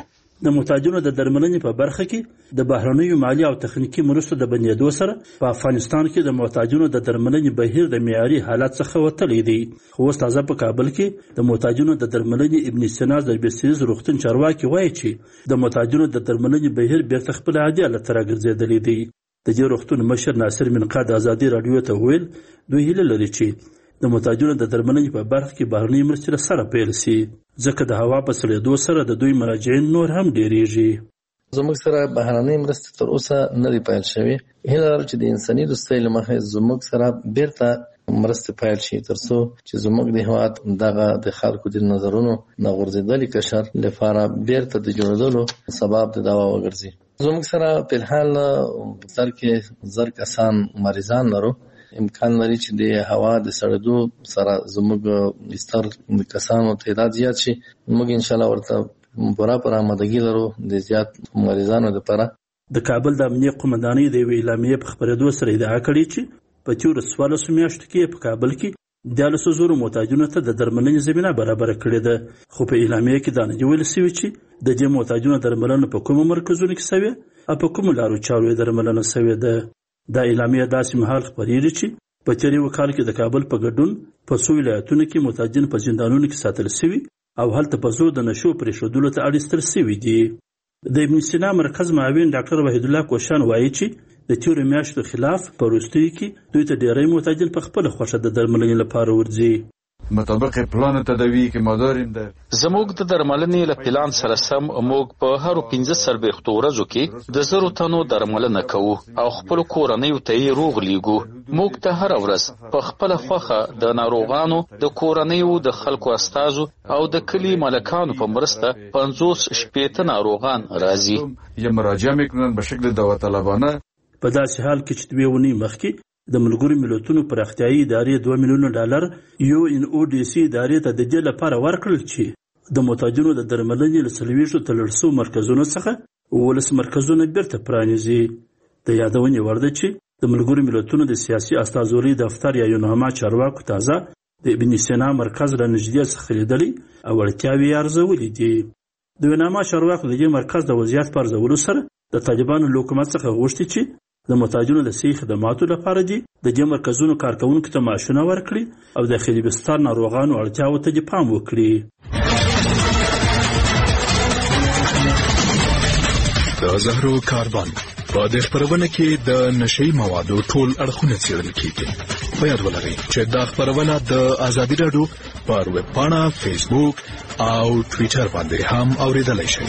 د محتاجینو د درملنې په برخه کې د بهرنیو مالي او تخنیکي مرستو د بندېدو سره په افغانستان کې د محتاجینو د درملنې بهیر د معیاري حالت څخه وتلی دی. خو اوس تازه په کابل کې د محتاجینو د درملنې ابن سینا زربستریز روغتون چارواکي وایي چې د محتاجینو د درملنې بهیر بیرته خپل عادي حالت ته راګرځېدلی دی. د دې روغتون مشر ناصر منقا د ازادي راډیو ته ویل دوی هیله لري چې د محتاجینو د درملنې په برخه کې بهرنۍ مرستې سره پیل شي، ځکه د هوا په سړېدو سره د دوی مراجعین نور هم ډېریږي. زموږ سره بهرنۍ مرستې تر اوسه نه دي پیل شوې. هیله لرو چې د انساني دوستۍ له مخې زموږ سره بیرته مرستې پیل شي، ترڅو چې زموږ د هېواد دغه د خلکو د نظرونو نه غورځېدلي قشر لپاره بیرته د جوړېدلو سبب د دوا وګرځي. زموږ سره په الحال په سر کې زر کسان مریضان لرو. امکان لري چې د هوا د سړېدو سره زموږ بستر کسانو تعداد زیات شي. موږ ان شاء الله ورته پوره آمادګي لرو د زیات مریضانو لپاره. د کابل د امنیه قومندانۍ د یوې اعلامیې په خپرېدو سره ادعا کړې چې په تېرو 14 میاشتو کې په کابل کې 14,000 محتاجینو ته د درملنې زمینه برابره کړې ده. خو په اعلامیې کې دا نه دي ویل شوي چې د دې محتاجینو درملنه په کومو مرکزونو کې شوې او په کومو لارو چارو یې درملنه شوې ده. دا اعلامیه داسې مهال خپرېږي چې په تېر یو کال کې د کابل په ګډون په څو ولایتونو کې محتاجین په زندانونو کې ساتل شوي او هلته په زور د نشو پرېښودلو ته اړ ایستل شوي دي. د ابن سینا مرکز معاون ډاکټر وحید الله کوشان وایي چې د تېرو میاشتو خلاف په وروستیو کې دوی ته ډېری محتاجین په خپله خوښه د درملنې لپاره ورځي. مطابق پلان تداوی کې مداریم ده. زموږ د درملنې له پلان سره سم موږ په هر 15 سربېختو ورځو کې د 100 تنو درملنه کوو او خپل کورنیو ته یې روغ لیږو. موږ ته هر ورځ په خپل خوخه د ناروغانو د کورنیو د خلکو استازو او د کلی ملکانو په مرسته 50-60 ناروغان راځي. یا مراجعه میکنن به شکل داوطلبانه. په داسې حال کې چې 2 ونې مخکې د ملګرو ملتونو پراختیایي ادارې $2 میلیونه UNODC ادارې ته د دې لپاره ورکړل چې د محتاجینو د درملنې له 40 تر 100 مرکزونو څخه 19 مرکزونه بیرته پرانیزي. د یادونې وړ ده چې د ملګرو ملتونو د سیاسي استازولۍ دفتر یا یوناما چارواکو تازه د ابن سینا مرکز را نږدې څخه لیدلی او اړتیاوې یې ارزولې دي. د یوناما چارواکو د دې مرکز د وضعیت په ارزولو سره د طالبانو له حکومت څخه غوښتي چې د محتاجینو د صحي خدماتو لپاره دي د دې مرکزونو کارکوونکو ته معاشونه ورکړي او د داخلي بستر ناروغانو اړتیاوو ته پام وکړي. د زهرو کاروان په دې خپرونه کې د نشي موادو ټول اړخونه څېړل کیږي. په یاد ولرئ چې دا خپرونه د ازادي راډیو پر ویب پاڼه، فیسبوک او ټویټر باندې هم اوریدلای شئ.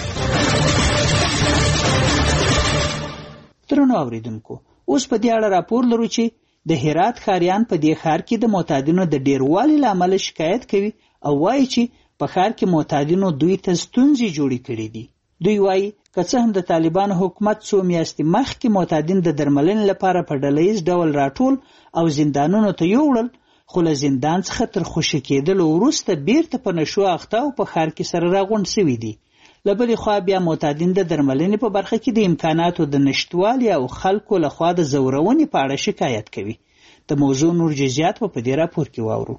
درنو اوریدونکو، اوس په دې اړه راپور لرو چې د هرات ښاریان په دې ښار کې د معتادینو د ډیروالي له امله شکایت کوي او وایي چې په ښار کې معتادینو دوی ته ستونزې جوړې کړې دي. دوی وایي که څه هم د طالبانو حکومت 2 میاشتې مخکې معتادین د درملنې لپاره په ډلهییز ډول راټول او زندانونو ته یوړل، خو له زندان څخه تر خوشي کېدلو وروسته بیرته په نشو اخته او په ښار کې سره راغونډ شوي دي. له بلې خوا بیا معتادین د درملنې په برخه کې د امکاناتو د نشتوالي او خلکو لخوا د زورونې په اړه شکایت کوي. د موضوع نور جزئیات په دې راپور کې واورو.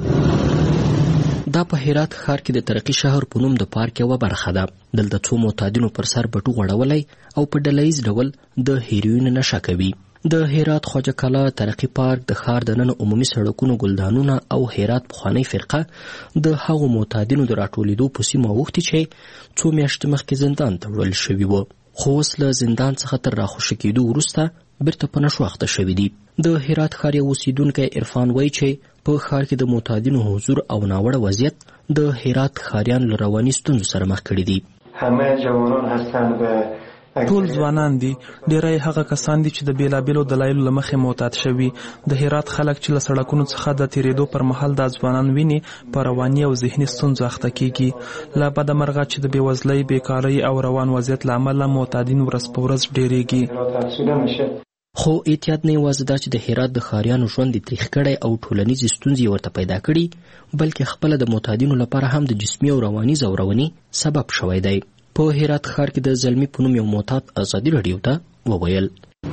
دا په هرات ښار کې د ترقي شهر په نوم د پارک یوه برخه ده. دلته څو معتادینو پر سر بټو غوړولی او په ډلهییز ډول د هیروین نشه کوي. د هرات خواجه کلا ترقي پارک د ښار د نن عمومي سړکونو ګلدانونه او هرات پخوانی فرقه د هغو معتادینو د راټولېدو په سیمه اوښتي چې 2 میاشتې مخکې زندان ته وړل شوي وو، خو اوس له زندان څخه تر راخوشي کېدو وروسته بیرته په نشو اخته شوي دي. د هرات ښار یو اوسیدونکی عرفان وایي چې په ښار کې د معتادینو حضور او ناوړه وضعیت د هرات ښاریان له رواني ستونزو سره مخ کړي دي. همه جوانان هستند به ټول ځوانان دي. ډیری هغه کسان دي چې د بیلابیلو دلایلو له مخې معتاد شوي. د هرات خلک چې له سړکونو څخه د تیریدو پر مهال دا ځوانان ویني په رواني او ذهني ستونزو اخته کیږي. له بده مرغه چې د بېوزلۍ، بیکارۍ او روان وضعیت له امله معتادین ورځ په ورځ ډیریږي. خو احتیاط نه یوازې دا چې د هرات د ښاریانو ژوند یې تریخ کړی او ټولنیزې ستونزې ورته پیدا کړي، بلکې خپله د معتادینو لپاره هم د جسمي او رواني ځورونې سبب شوی دی. په هرات ښار کې د زلمي په نوم یو معتاد ازادي راډیو ته وویل: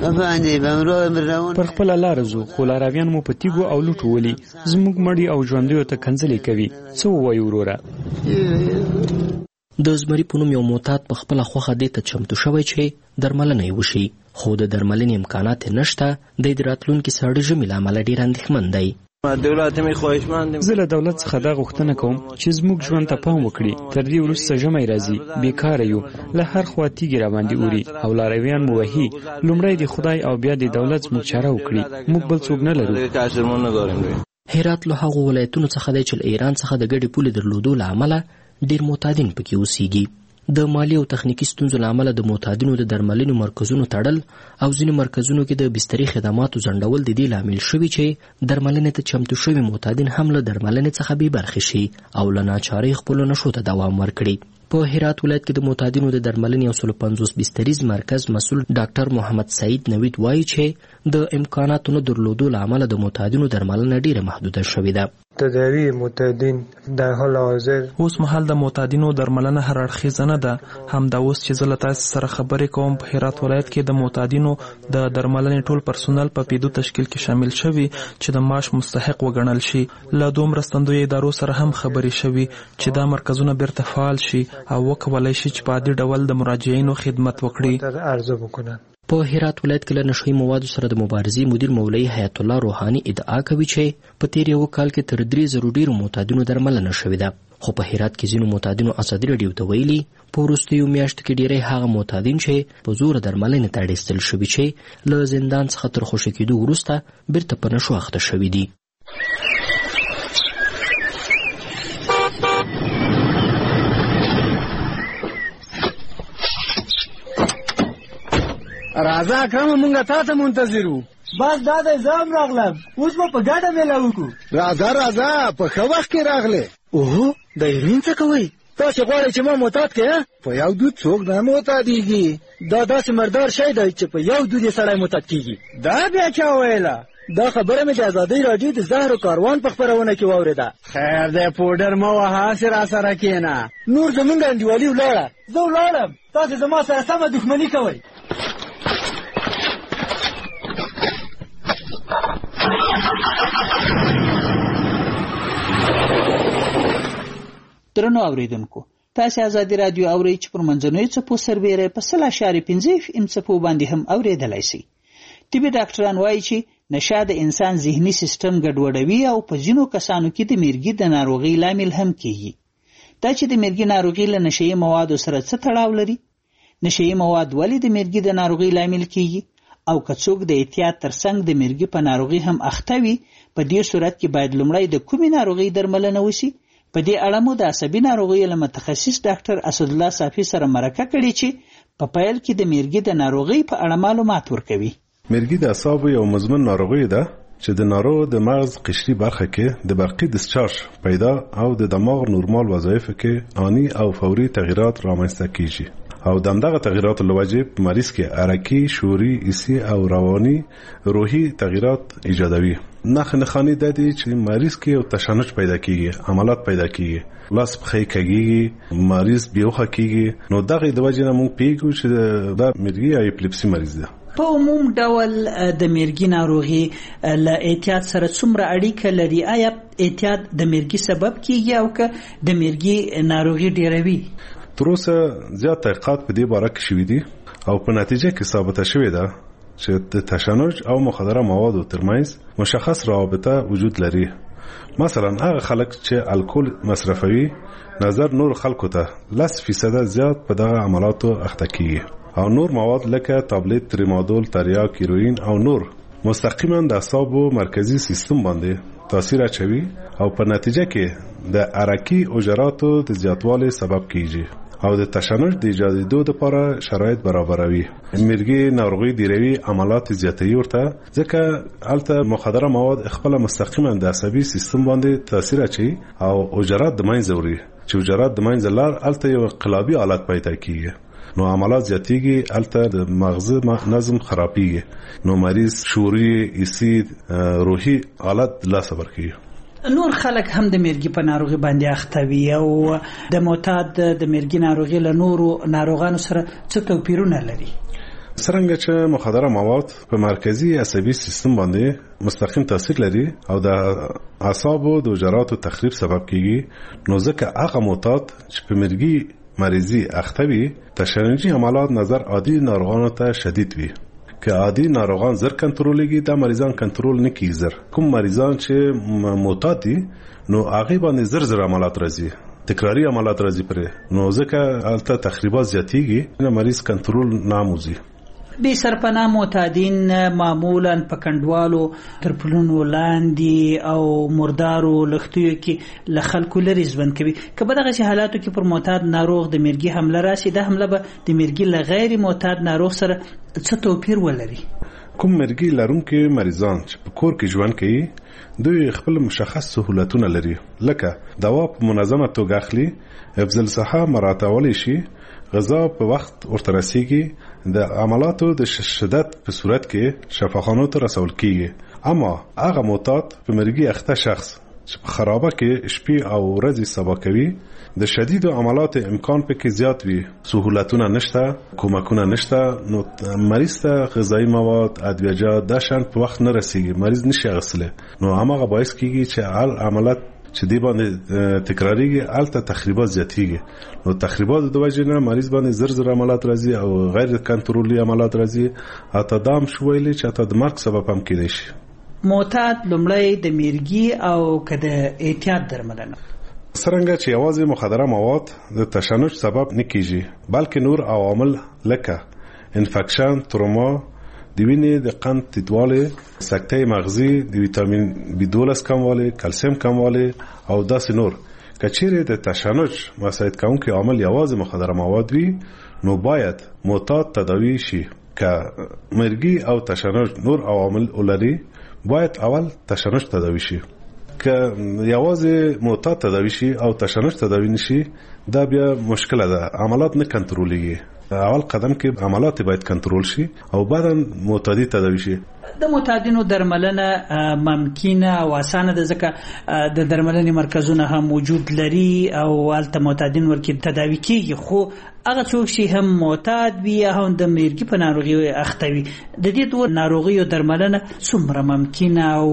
پر خپله لاره ځو، خو لارویان مو په تیږو او لوټو ولي، زموږ مړي او ژوندیو ته کنځلې کوي. څه ووایو وروره؟ د زمري په نوم یو معتاد په خپله خوښه دې ته چمتو شوی چې درملنه یې وشي، خو د درملنې امکانات یې نشته. دی د راتلونکي ساړه ژمي له امله ډېر اندېښمن دی. زه له دولت څخه دا غوښتنه کوم چې زموږ ژوند ته پام وکړي. تر دې وروسته ژمی راځي، بیکاره یو، له هر خوا تیږې راباندې اوري او لارویان مو وهي. لومړی د خدای او بیا د دولت زموږ چاره وکړي، موږ بل څوک نه لرو. هرات له هغو ولایتونو څخه دی چې له ایران څخه د ګډې پولې درلودو له امله ډېر معتادین پکې اوسیږي. د مالی او تخنیکي ستونزو له امله د معتادینو د درملنې مرکزونو تړل او ځینې مرکزونو کې د بستري خدماتو ځنډول د دې لامل شوي چې درملنې ته چمتو شوي معتادین هم له درملنې څخه بې برخې شي او له ناچارۍ خپلو نشو ته دوام ورکړي. په هرات ولایت کې د معتادینو د درملنې 150 بستریز مرکز مسؤل ډاکټر محمد سعید نوید وایي چې د امکاناتو نه درلودو له امله د معتادینو درملنه ډیره محدوده شوې ده. تداوی معتادین در حال حاضر اوس مهال د معتادینو درملنه هر اړخیزه نه ده. همدا اوس چې زه له تاسو سره خبرې کوم په هرات ولایت کې د معتادینو د درملنې ټول پرسونل په پیدو تشکیل کې شامل شوي چې د معاش مستحق وګڼل شي. له دوه مرستندویو ادارو سره هم خبرې شوي چې دا مرکزونه بیرته فعال شي او وکولای شي چې په عادي ډول د مراجعینو خدمت وکړي. په هرات ولایت کې له نشهیي موادو سره د مبارزې مدیر مولوي حیات الله روحاني ادعا کوي چې په تیر یو کال کې تر 3,000 ډیرو معتادینو درملنه شوې ده. خو په هرات کې ځینو معتادینو ازادي راډیو ته ویلي په وروستیو میاشتو کې ډیری هغه معتادین چې په زور درملنې ته اړ شوي چې له زندان څخه تر خوشي کېدو وروسته بیرته په نشو اخته شوي دي. راځه اکرمه مونږ تا ته منتظر وو. بس دا دی زه هم راغلم، اوس به په ګډه میله وکړو. راځه په ښه وخت کې راغلې. اوهو د هیروین څه کوئ؟ تاسې غواړئ چې ما معتاد کړې؟ په یو دود څوک نه معتادېږي. دا داسې مردار شی دی چې په یو دود یې سړی معتاد کېږي. دا بیا چا ویله؟ دا خبره مې د ازادۍ راډیو د زهرو کاروان په خپرونه کې واورېده. خیر دی پوډر مه وهه، هسې راسره کښېنه. نور زمونږ انډیوالي ولاړه. زه ولاړم، تاسې زما سره سمه دښمني کوئ. درنو اوریدونکو، تاسې ازادي راډیو اورئ چې پر منځنوي څپو سربیره په 0.5 FM څپو باندې هم اوریدلای شئ. طبي ډاکټران وایي چې نشه د انسان ذهني سیستم ګډوډوي او په ځینو کسانو کې د میرګي د ناروغۍ لامل هم کیږي. دا چې د میرګي ناروغي له نشهیي موادو سره څه تړاو لري؟ نشهیي مواد ولې د میرګي د ناروغۍ لامل کیږي؟ او که څوک د احتیاط ترڅنګ د میرګي په ناروغي هم اخته وي، په دې صورت کې باید لومړی د کومې ناروغۍ درملنه وشي؟ په دې اړه مو د عصبي ناروغیو له متخصص ډاکټر اسدالله صافي سره مرکه کړې چې په پیل کې د میرګي د ناروغۍ په اړه معلومات ورکوي. میرګي د اعصابو یو مزمن ناروغي ده چې د ناروغ د مغز قشري برخه کې د برقي ډسچارج پیدا او د دماغ نورمال وظایفو کې آنی او فوري تغییرات رامنځته کیږي او دغه تغییرات له وجې په مریض کې حرکي، شعوري، حسي او رواني روحي تغییرات ایجادوي. نښانې د دې چې مریض کې یو تشنج پیدا کیږي، عملات پیدا کیږي، لاس پخې کېږي، مریض بیهوښه کیږي. نو دغه د وجې نه موږ پیږو چې دا میرګي یا اپلیپسي مریض ده. په عموم ډول د میرګي ناروغي له احتیاط سره څومره اړیکه لري؟ آیا احتیاط د میرګي سبب کیږي او که د میرګي ناروغي ډیروي؟ تر اوسه زیات تحقیقات په دې باره کې شوي دي او په نتیجه کې ثابته شوې ده چې د تشنج او مخدره موادو ترمنځ مشخص رابطه وجود لري. مثلا هغه خلک چې الکول مصرفوي نظر نور خلکو ته 10% زیات په دغه عملاتو اخته کیږي او نور مواد لکه تابلیت، تریمادول، تریاک، هیروین او نور مستقیما د اعصابو مرکزی سیستم باندې تاثیر اچوي او په نتیجه کې د حرکي حجراتو د زیاتوالي سبب کیږي او د تشنج د ایجادېدو لپاره شرایط برابروي. میرګي ناروغي ډیروي عملات زیاتوي ورته ځکه هلته مخدره مواد خپل مستقیما د عصبي سیستم باندې تاثیر اچوي او حجرات د منځه وړي چې حجرات د منځه لار هلته یو انقلابي حالت پیدا کیږي. نو عملات زیاتیږي، هلته د مغز نظم خرابیږي، نو مریض شعوري، حسي، روحي حالت لاسه ورکوي. نور خلک هم د میرګي په ناروغي باندې اخته وي او د معتاد د میرګي ناروغي له نورو ناروغانو سره څه توپیرونه لري؟ څرنګه چې مخدره مواد په مرکزی عصبي سیستم باندې مستقیم تاثیر لري او د اعصابو د حجراتو تخریب سبب کیږي، نو ځکه هغه معتاد چې په میرګي مریضی اخته وي تشنجي عملات نظر عادي ناروغانو ته شدید وي که عادي ناروغان زر کنټرولېږي دا مریضان کنټرول نه کیږي زر کوم مریضان چې معتاد دي نو هغه باندې زر عملات راځي تکراری عملات راځي پرې نو ځکه الته تخریبات زیاتېږي نه مریض کنټرول ناموزي بې سرپناه معتادین معمولا په کنډوالو تر پلونو لاندې او مردارو لښتیو کې له خلکو لرې ژوند کوي که په دغسې حالاتو کې پر معتاد ناروغ د مرګي حمله راشي دا حمله به د مرګي له غیر معتاد ناروغ سره څه توپیر ولري کوم مرګي لرونکي مریضان چې په کور کې ژوند کوي دوی خپل مشخص سهولتونه لري لکه دوا په منظمه توګه اخلي حفظ الصحه مراعاتولی شي غذا په وخت ورته رسیږي د عملاتو د شدت په صورت کې شفاخانو ته رسول کیږي اما هغه معتاد په مرګي اخته شخص چې په خرابه کې شپې او ورځې سبا کوي د شدید عملات امکان پکې زیات وي سهولتونه نشته کومکونه نشته نو مریض ته غذایی مواد ادویه‌جات د شان په وخت نه رسیږي مریض نشي غسله نو هغه باعث کیږي چې عملات چې دی باندې تکراریږي الته تخریبات زیاتېږي نو تخریبات د وجه نه مریض باندې زر عملات راځي او غیر کنټرولي عملات راځي اته دام شویلې چې اته د مرګ سبب هم کېدای شي معتاد لومړی د میرګي او که د احتیاط درملنه څرنګه چې یوازې مخدره مواد د تشنج سبب نه کیږي بلکې نور عوامل لکه انفکشن تروما د وینې د قند ټیټوالی سکته مغزي د ویټامین B12 کموالی کلسیم کموالی او داسې نور کچېرې د تشنج مساعد کوونکي عامل یوازې مخدره مواد وي نو باید معتاد تداوی شي که مرګي او تشنج نور عوامل ولري باید اول تشنج تداوی شي که یوازې معتاد تداوی شي او تشنج تداوی نشي دا بیا مشکله ده عملات نه کنټرولېږي اول قدم کې عملات باید کنټرول شي او بعدا معتادی تداوی شي د معتادینو درملنه ممکنه او اسانه ده ځکه د درملنې مرکزونه هم موجود لري او الته معتادین ورکې تداوی کیږي خو هغه څوک چې هم معتاد وي هم د مرګي په ناروغي اخته وي د دې دوه ناروغیو درملنه څومره ممکنه او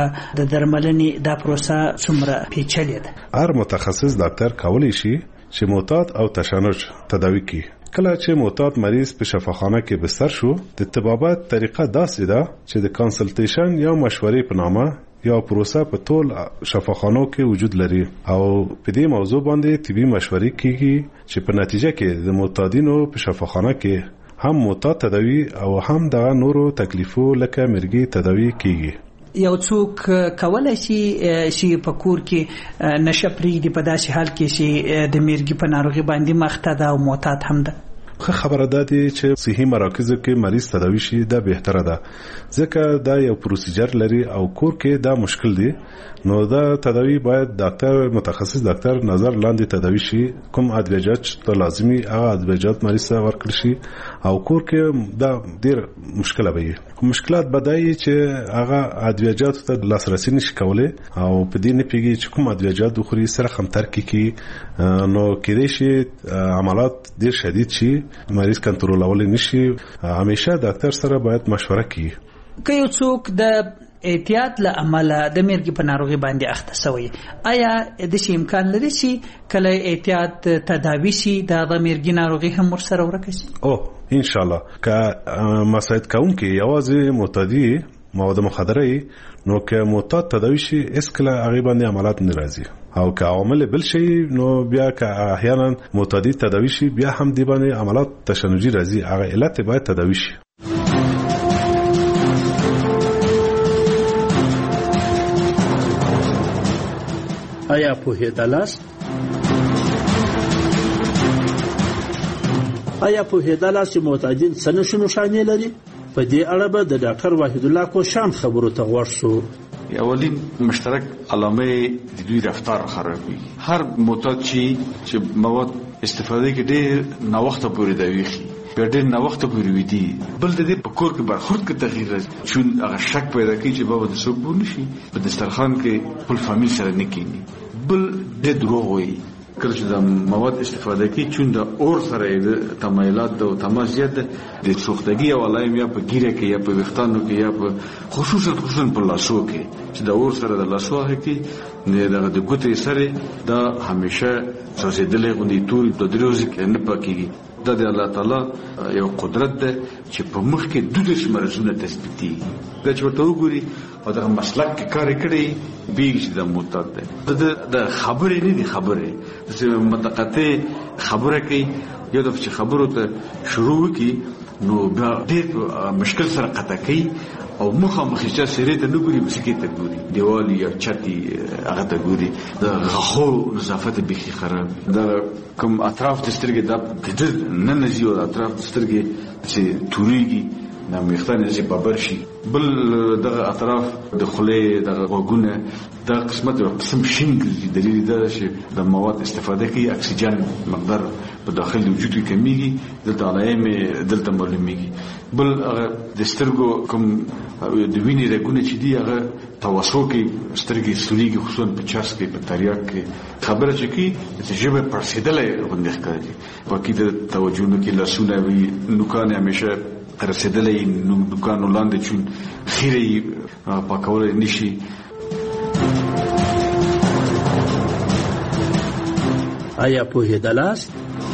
د درملنې دا پروسه څومره پیچلې ده هر متخصص ډاکټر کولی شي چې معتاد او تشنج تداوی کړي کله چې معتاد مریض په شفاخانه کې بستر شو د طبابت طریقه داسې ده چې د کنسلټیشن یا مشورې په نامه یا پروسه په ټول شفاخانو کې وجود لري او په دې موضوع باندې طبي مشورې کیږي چې په نتیجه کې د معتادینو په شفاخانه کې هم معتاد تداوی او هم د نورو تکلیفو لکه مرګي تداوی کیږي یو څوک کولای شي چې په کور کې نشه پریږدي په داسې حال کې چې د مرګي په ناروغي باندې مخته ده او معتاد هم ده خبره ده چې صحي مراکزو کې مریض تداوی شي دا بهتره ده ځکه دا یو پروسیجر لري او کور کې دا مشکل دی نو دا تداوی باید ډاکټر متخصص ډاکټر نظر لاندې تداوی شي کوم ادویه‌جات ته لازمي هغه ادویه‌جات مریض ته ورکړي شي او کور کې دا ډیر مشکل وي مشکلات بدایي چې هغه ادویه‌جات ته لاسرسي نشي کولای او په دې نه پیږي چې کوم ادویه‌جات خوري سره خمتر کې نو کېدای شي عملات ډیر شدید شي مریض کنټرولول نشي همیشه ډاکټر سره باید مشوره کړي که یو څوک د احتیاط له امله د مرګ په ناروغي باندې اخته شوی آیا د شي امکان لري چې کله احتیاط تداوی شي د مرګ ناروغي هم ورسره ورکه شي او ان شاء الله که مساعد کوونکی یوازې معتادی مواد مخدره نو که معتاد تداوی شي اسکله هغه باندې عملیات نه راځي او که عامل بل شي نو بیا که احیانا معتادی تداوی شي بیا هم دی باندې عملیات تشنجي راځي هغه علت باید تداوی شي آیا پوهیدلاست چې معتادین څه نښې نښانې لري په دې اړه به د ډاکټر واحد الله کوشان خبرو ته غوږ شو اولین مشترک علامه د دوی رفتار خرابوي هر معتاد چې مواد استفاده کې ډېر ناوخته پورې دويخي ډېر ناوخته پورې ودی بل د دې په کور کې برخورد کې تغییر راځي چون هغه شک پیدا کوي چې بابا د څوک بونه شي په دسترخوان کې خپل فامیل سره نه کینی بل د دروغ وي کله چې د مواد استفاده کوي چون د اور سره د تمایلات او تماس زیات د سوختګي او لایم یا په ګیره کې یا په وختانو کې یا په خصوصا په لاسو کې چې د اور سره د لاسو کې نه د ګوتې سره دا همیشه سوځېدلې غوندي ټول د دروز کې نه پکېږي. دا د الله تعالی یو قدرت ده چې په مخ کې د دې مرزونه تثبیتي دا چې ورته وګوري او د مسلک کې کار کړی بیګ د معتاد ده د خبرې نه دي خبرې چې متقطع خبره کوي یو د خبرو ته شروع کی نو بیا ډېر مشکل سره قطع کوي او مخامخ چې سره ته نګوري مسکی ته ګوري دیوالي یا چتي هغه ته ګوري د غخو نظافت به خراب د کوم اطراف د سترګې د نه نزي او اطراف د سترګې چې توريږي نه مختانه چې بابر شي بل دغه اطراف د خله دغه وګونه د قسمت او قسم شینګ دلیل دا چې د مواد استفاده کوي اکسیجن مقدار په داخل وجود کې کمیږي دلته علائم دلته معلومیږي بل د سترګو کوم د وینې رګونه چې دی هغه توسو کې سترګې سوريږي خصوصا په چاس کې په تریاک کې خبره چې کی چې جبه پرسیدلې غونډه ښکاري باقي د توجه نه کې لاسونه وي نوکان همیشه رسیدلې نو دکانو لاندې چون خیره پاکول نشي. آیا په هدلاس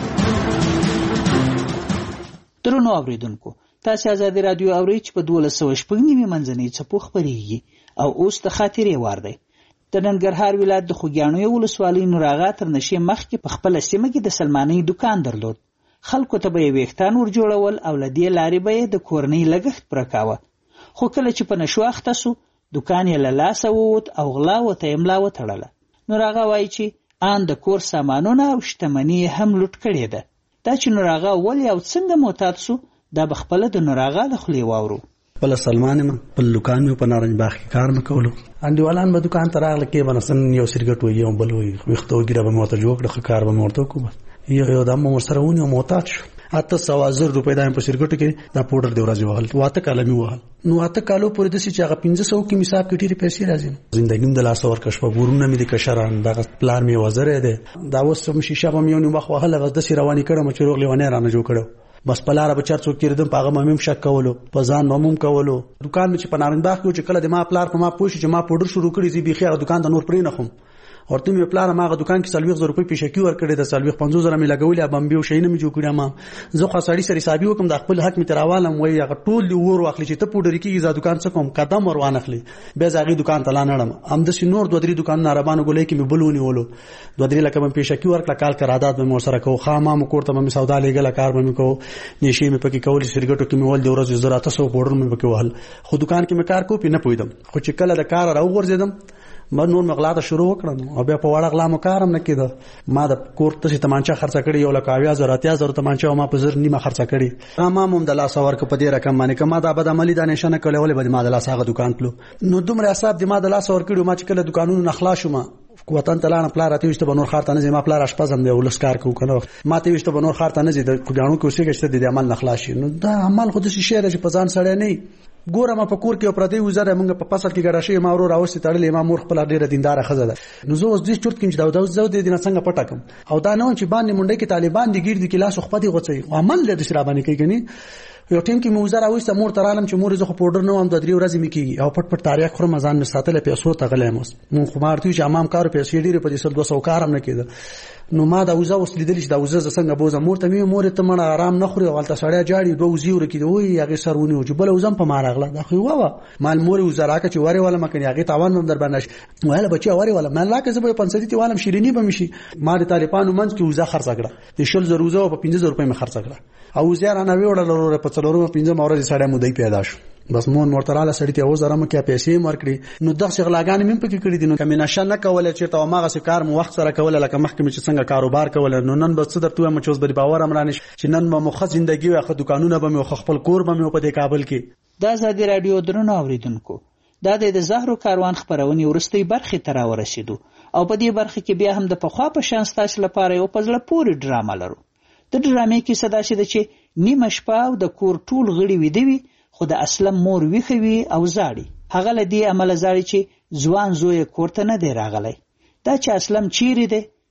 درنو اوریدونکو تاسو آزادی رادیو اورئ چې په 1290 منځنۍ څپو خبرېږي او اوس د خاطرې وار دی. د ننګرهار ولایت د خوګیاڼو ولسوالۍ نوراغا تر نشي مخکې په خپل سیمه کې د سلمانۍ دکان درلود. خلکو ته به ویختان ور جوړول او لدی لارې به د کورنۍ لګښت پرکاوه. خو کله چې په نشو اخته سو دکان یې له لاسه ووت او غلا وته املا وتړله. نوراغا وایي چې ان د کور سامانونه او شتمنۍ هم لوټ کړې ده. دا چې نوراغا ولې او څنګه معتاد سو دا بخپله د نوراغا له خولې واورو. بل سلمان ما بل دکان په نارنج باغ کې کار مکولو انډیوالان به دکان ته راغله کې بنسن یو سرګټ وي یو بل وي وختو ګیره به موته جوړ کړ کار به مرته کو یو د مو سره ونی معتاد شو. اته 100,000 روپۍ د په سرګټ کې دا پودر دی ورځي وهل واته کالمي وهل نو اته کالو پورې د چې هغه 1500 کې حساب کې ډېری پیسې راځي. زندګیم د لاس ور کښ په ورونه مې د کشران دا پلان می وزره ده دا اوس هم شیشه به میونی مخ وهل غز د رواني کړم چې روغ لیوانه رانه جوړ کړو بس پلاره به چرڅو کېردم پاغه مم شک کولو په ځان مم کولو. دکان مې چې په نارنج باغ کې چې کله د ما پلار په ما پوښي چې ما پودر شروع کړی زی بيخي هغه دکان ته نور پرې نه خم ورته مې پلار ما هغه دکان کې 40,000 روپۍ پیشکی ور کړی د 50,000 مې لګولې بمبي او شینه مې جوړ کړم ما زه خو سړی سره حسابي وکم د خپل حق مې تراوالم وای هغه ټول دی ور واخلي چې ته پودر کې ز دکان څخه کوم قدم ور وانخلي به زاغي دکان ته لانړم ام د نور دوه درې دکان ناربانو ګولې کې مې بلونی ولو دوه درې لکه مې پیشکی ور کړ کال قرارداد مې سره کو خامہ مې کوړته مې سودا لګل کار مې کو نشي مې پکې کولې سرګټو کې مې ول د ورځې زراته سو پودر مې پکې وهل خو دکان کې مې کار کو پې نه پویدم خو چې کله د کار راو ورزیدم ما نور مغلاته شروع وکړم او بیا په وړه غلا مو کارم نه کېده ما د کور ته تمانچه خرڅ کړی یو لکه 80,000 تمانچه ما په زر نیمه خرڅ کړی ما هم د لاس ورک په دې رقم باندې کما دا بد عملی د نشانه کولې ولې بد ما د لاس هغه دکان تلو نو دومره حساب د ما د لاس ور کړی ما چې کله دکانونو نخلا شوم وطن تلانه پلار راته وشته بنور خار ته نه ما پلار اشپزم دی ولسکار کو کنه ما ته وشته بنور خار ته نه د خوګانو کې اوسې کېشته د عمل نخلا شي نو دا عمل خود شي شعر چې پزان سړی نه ګوره ما په کور کې پردی وزره مونږ په فصل کې ګراشي ما ورو راوستي تړلې ما مور خپل ډیره دیندار خزه ده نو زه اوس دې چورت کې چې دا زو دې نه څنګه پټکم او دا نه چې باندې مونډه کې طالبان دي ګیر دي کې لاس خپدي غوڅي عمل دې شرابانی کوي کني یو ټیم کې موزه راوسته مور ترالم چې مور زه خو پودر نه هم د 3 ورځې مې کیږي او پټ تاریخ خو رمضان مې ساتل پیسو تغلې موس مون خو مارتي چې امام کار پیسې ډیره په دې 200 کارم نه کېده نو ما دا وزه اوس لیدل چې دا وزه څنګه بوزه مور ته مې مور ته مړه آرام نه خوري ولته سړی جاړي دوه وزي ور کېده وای هغه سرونه او جبل وزم په مارغله دا خو وا مال مور وزراکه چې واره ولا مکني هغه تاوان هم در باندې وایله بچي واره ولا مال لاکه زه په 500 والم شیرینی به مشي ما د طالبانو منځ کې وزه خرڅ کړه د شل زروزه په 50 روپۍ مې خرڅ کړه او زیار نه ویوړل په 4 مورز سړی مو دی پیدا شو بس مون مرتراله سړی ته وزره مکه پیسې مرکړي نو دغه شغلاګان مې پکې کړې دي نو کمه نشه نه کوله چې ته ماغه سي کار مو وخت سره کوله لکه مخکې چې څنګه کاروبار کوله نو نن بس درته مې چوز بری باور امرانش چې نن مو مخ ژوندۍ واخه دکانونه به مې خپل کور به مې په دې کابل کې د آزادی رادیو درنو اوریدونکو دا د زهرو کاروان خبرونه ورستي برخه تر ورسېدو او په دې برخه کې بیا هم د پخوا په شان ستاسو لپاره یو پزله پوری ډرامه لرو د ډرامې کې صدا شي چې نیمه شپه او د کور ټول غړي ویدوي خو د اسلم مور ویخوي او زاړي هغه لدی عمل زاړي چې ځوان زوی کور ته نه دی راغلی دا چې اسلم چیرې دی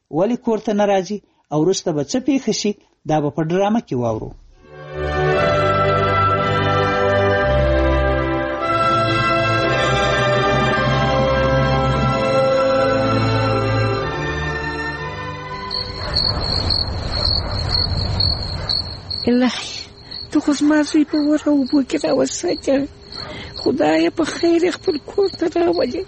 ولې کور ته نه راځي او وروسته به څه پیښه شي دا به په ډرامه کې واورو. الهي ته خو زما زوی په اور او اوبو کې راوساته، خدایه په خیر خپل کور ته راولې.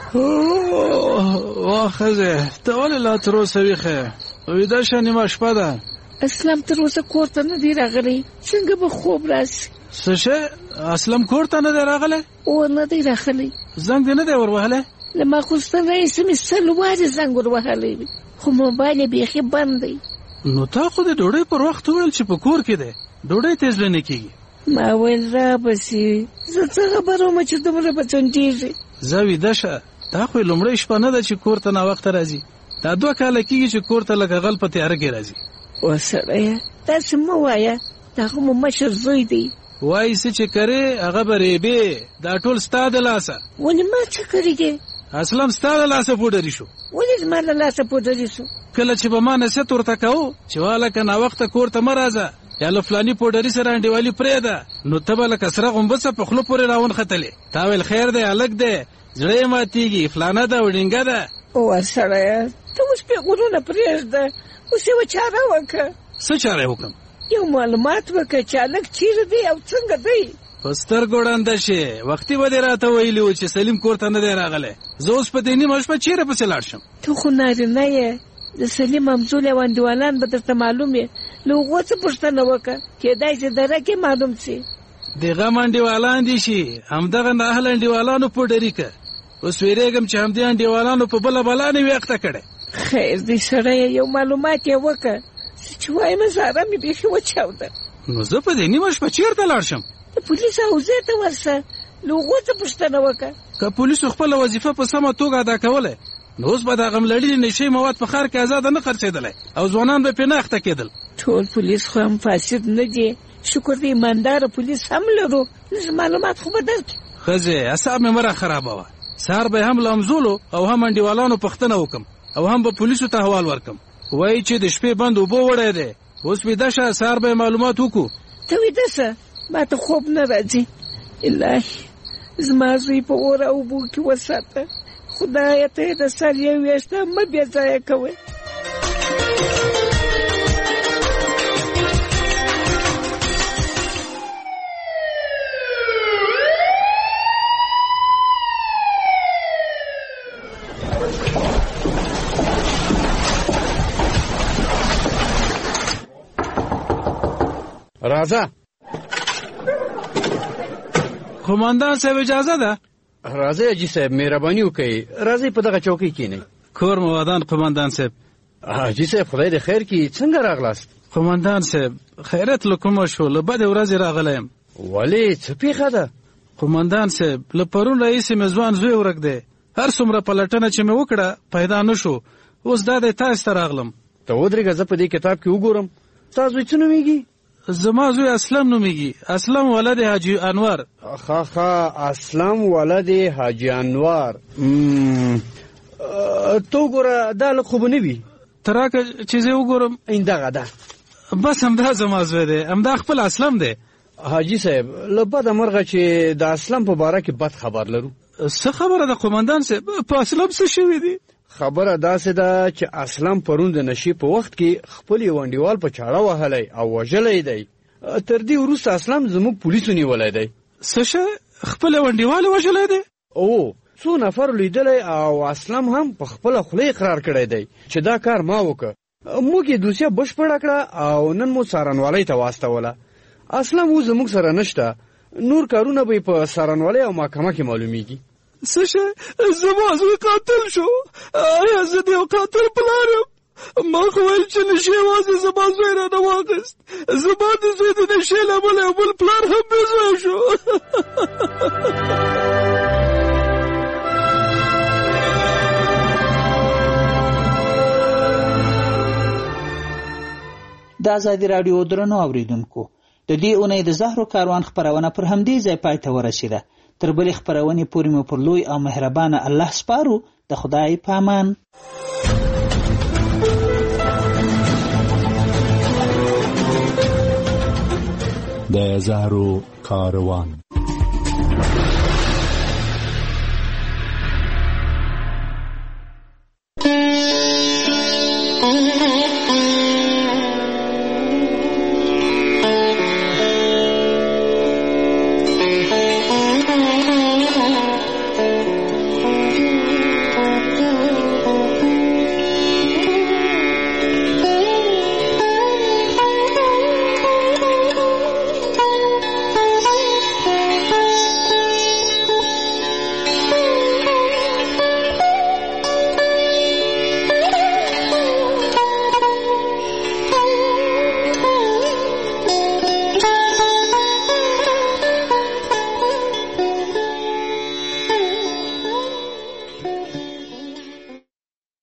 واه ښځې ته ولې لا تر اوسه ویښه ویده شه، نیمه شپه ده. اسلم تر اوسه کور ته نه دی راغلی، څنګه به خوب راشي؟ څه شی؟ اسلم کور ته نه دی راغلی؟ او نه دی راغلی. زنګ دې نه دی ور وهلی؟ له ماخوستن راهیسې مې 100 وارې زنګ ور وهلی وي، خو موبایل یې بیخي بند دی. نو تا خو د ډوډۍ پر وخت وویل چې په کور کې دی، ډوډۍ ته زړه نه کېږي. ما ویل رابسي، زه څه خبره وم چې دومره به څنډېږي. زه ویده شه، دا خو لومړۍ شپه نه ده چې کور ته ناوخته راځي، دا 2 کاله کېږي چې کور ته لکه غل په تیاره کې راځي. وسړیه داسې مه وایه، دا خو مو مشر زوی دی. وایي څه چې کرې هغه به ریبې، دا ټول ستا د لاسه. ولې ما څه کړي دي؟ اسلم ستا د لاسه پوډري شو. ولې زما له لاسه پوډري شو؟ کله چې به ما نصیحت ورته کوو چې والکه ناوخته کور ته مه راځه، یا له فلاني پوډري سره انډیوالي پرېږده، نو ته به لکه سره غومبسه په خوله پورې راونختلې. تا ویل خیر دی هلک دی، زړه یې ماتېږي، فلانه ده وډینګه ده. وسړیه ته اوس پیغورونه پرېږده، اوس یوه چاره وکړه. څه چاره یې وکړم؟ یو معلومات وکړه چې هلک چیرې دی او څنګه دی. په سترګو ړنده شې، وختي به دې راته ویلي وو چې سلیم کور ته نه دی راغلی. زه اوس په دې نیمه شپه چیرې پسې لاړ شم؟ ته خو نارینه یې، د سلیم همزولي او انډیوالان به درته معلوم یې، له هغو څه پوښتنه وکړه، کېدای شي دره کې معلوم شي. د غم انډیوالان دي شي، همدغه ناهل انډیوالانو پوډري که. اوس ویرېږم چې همدې انډیوالانو په بله بلا نه وي اخته کړی. خیر دی سړیه، یو معلومات یې وکړه، چې وایم زاره مې بیخي وچاوده. نو زه په دې نیمه شپه چېرته لاړ شم؟ د پولیسو حوزې ته ورشه، له هغو څه پوښتنه وکړه. که پولیسو خپله وظیفه په سمه توګه ادا کولی، نو اوس به دا غملړلي نشي مواد په ښار کې ازاده نه خرڅېدلی او ځوانان به پرې نه اخته کېدل. ټول پولیس خو هم فاسد نه دي، شکر دی ایمانداره پولیس هم لرو، لږ معلومات خو به درکړي. ښځې اعصاب مې مه راخرابوه، سهار به هم له همزولو او هم انډیوالانو پوښتنه وکړم او هم به پولیسو ته حوال ورکړم، وایي چې د شپې بند اوبو وړی دی. اوس ویده شه، سهار به معلومات وکړو. ته ویده شه، ما ته خوب نه راځي. الهي زما زوی په اور او اوبو کې وساته، خدایه ته یې د سال 1 مه بې ځایه کوئ. راځه. قومندان صاحب اجازه ده؟ راځئ حاجي صاحب، مهرباني وکړئ، راځئ په دغه چوکۍ کښېنئ. کور مو ودان قومندان صاحب. حاجي صاحب خدای دې خیر کړي، څنګه راغلاست؟ قومندان صاحب خیرت له کومه شو، له بدې ورځې راغلی یم. ولې څه پیښه ده؟ قومندان صاحب له پرون راهیسې مې ځوان زوی ورک دی، هر څومره پلټنه چې مې وکړه پیدا نه شو، اوس دا دی تاسو ته راغلم. ته ودرېږه، زه په دې کتاب کې وګورم. ستا زوی څه نومېږي؟ زما زوی اسلم نومېږي، اسلم ولد حاجي انور. اسلم ولد حاجي انور. ته وګوره، دا لږ خو به نه وي. ته راکړه چې زه وګورم. دغه ده، بس همدا زما زوی دی، همدا خپل اسلم دی. حاجي صاحب له بده مرغه چې د اسلم په باره کې بد خبر لرو. څه خبره ده قومندان صاحب؟ په اسلم څه شوي دي؟ خبره داسې ده چې اسلم پرون د نشي په وخت کې خپل یو انډیوال په چاړه وهلی او وژلی دی. تر دې وروسته اسلم زموږ پولیسو نیولی دی. څه شی؟ خپل یو انډیوال وژلی دی؟ او څو نفر لیدلی او اسلم هم په خپله خوله اقرار کړی دی چې دا کار ما وکړه. موږ یې دوسیه بشپړه کړه او نن مو څارنوالۍ ته واستوله. اسلم اوس زموږ سره نشته، نور کارونه به یې په څارنوالۍ او محکمه کې معلومیږي. څه شی؟ زما زوی قاتل شو؟ آیا زه د یو قاتل پلار یم؟ ما خو ویل چې نشې یوازې زما زوی رانه واخیست، زما د زوی د نشې له امله یو بل پلار هم بې زوی شو. د ازادي راډیو درنو اوریدونکو، د دې اونۍ د زهرو کاروان خپرونه پر همدې ځای پای ته ورسېده. تر بلې خپرونې پورې مو پر لوی او مهربانه الله سپارو. د خدای په امان. د زهرو کاروان.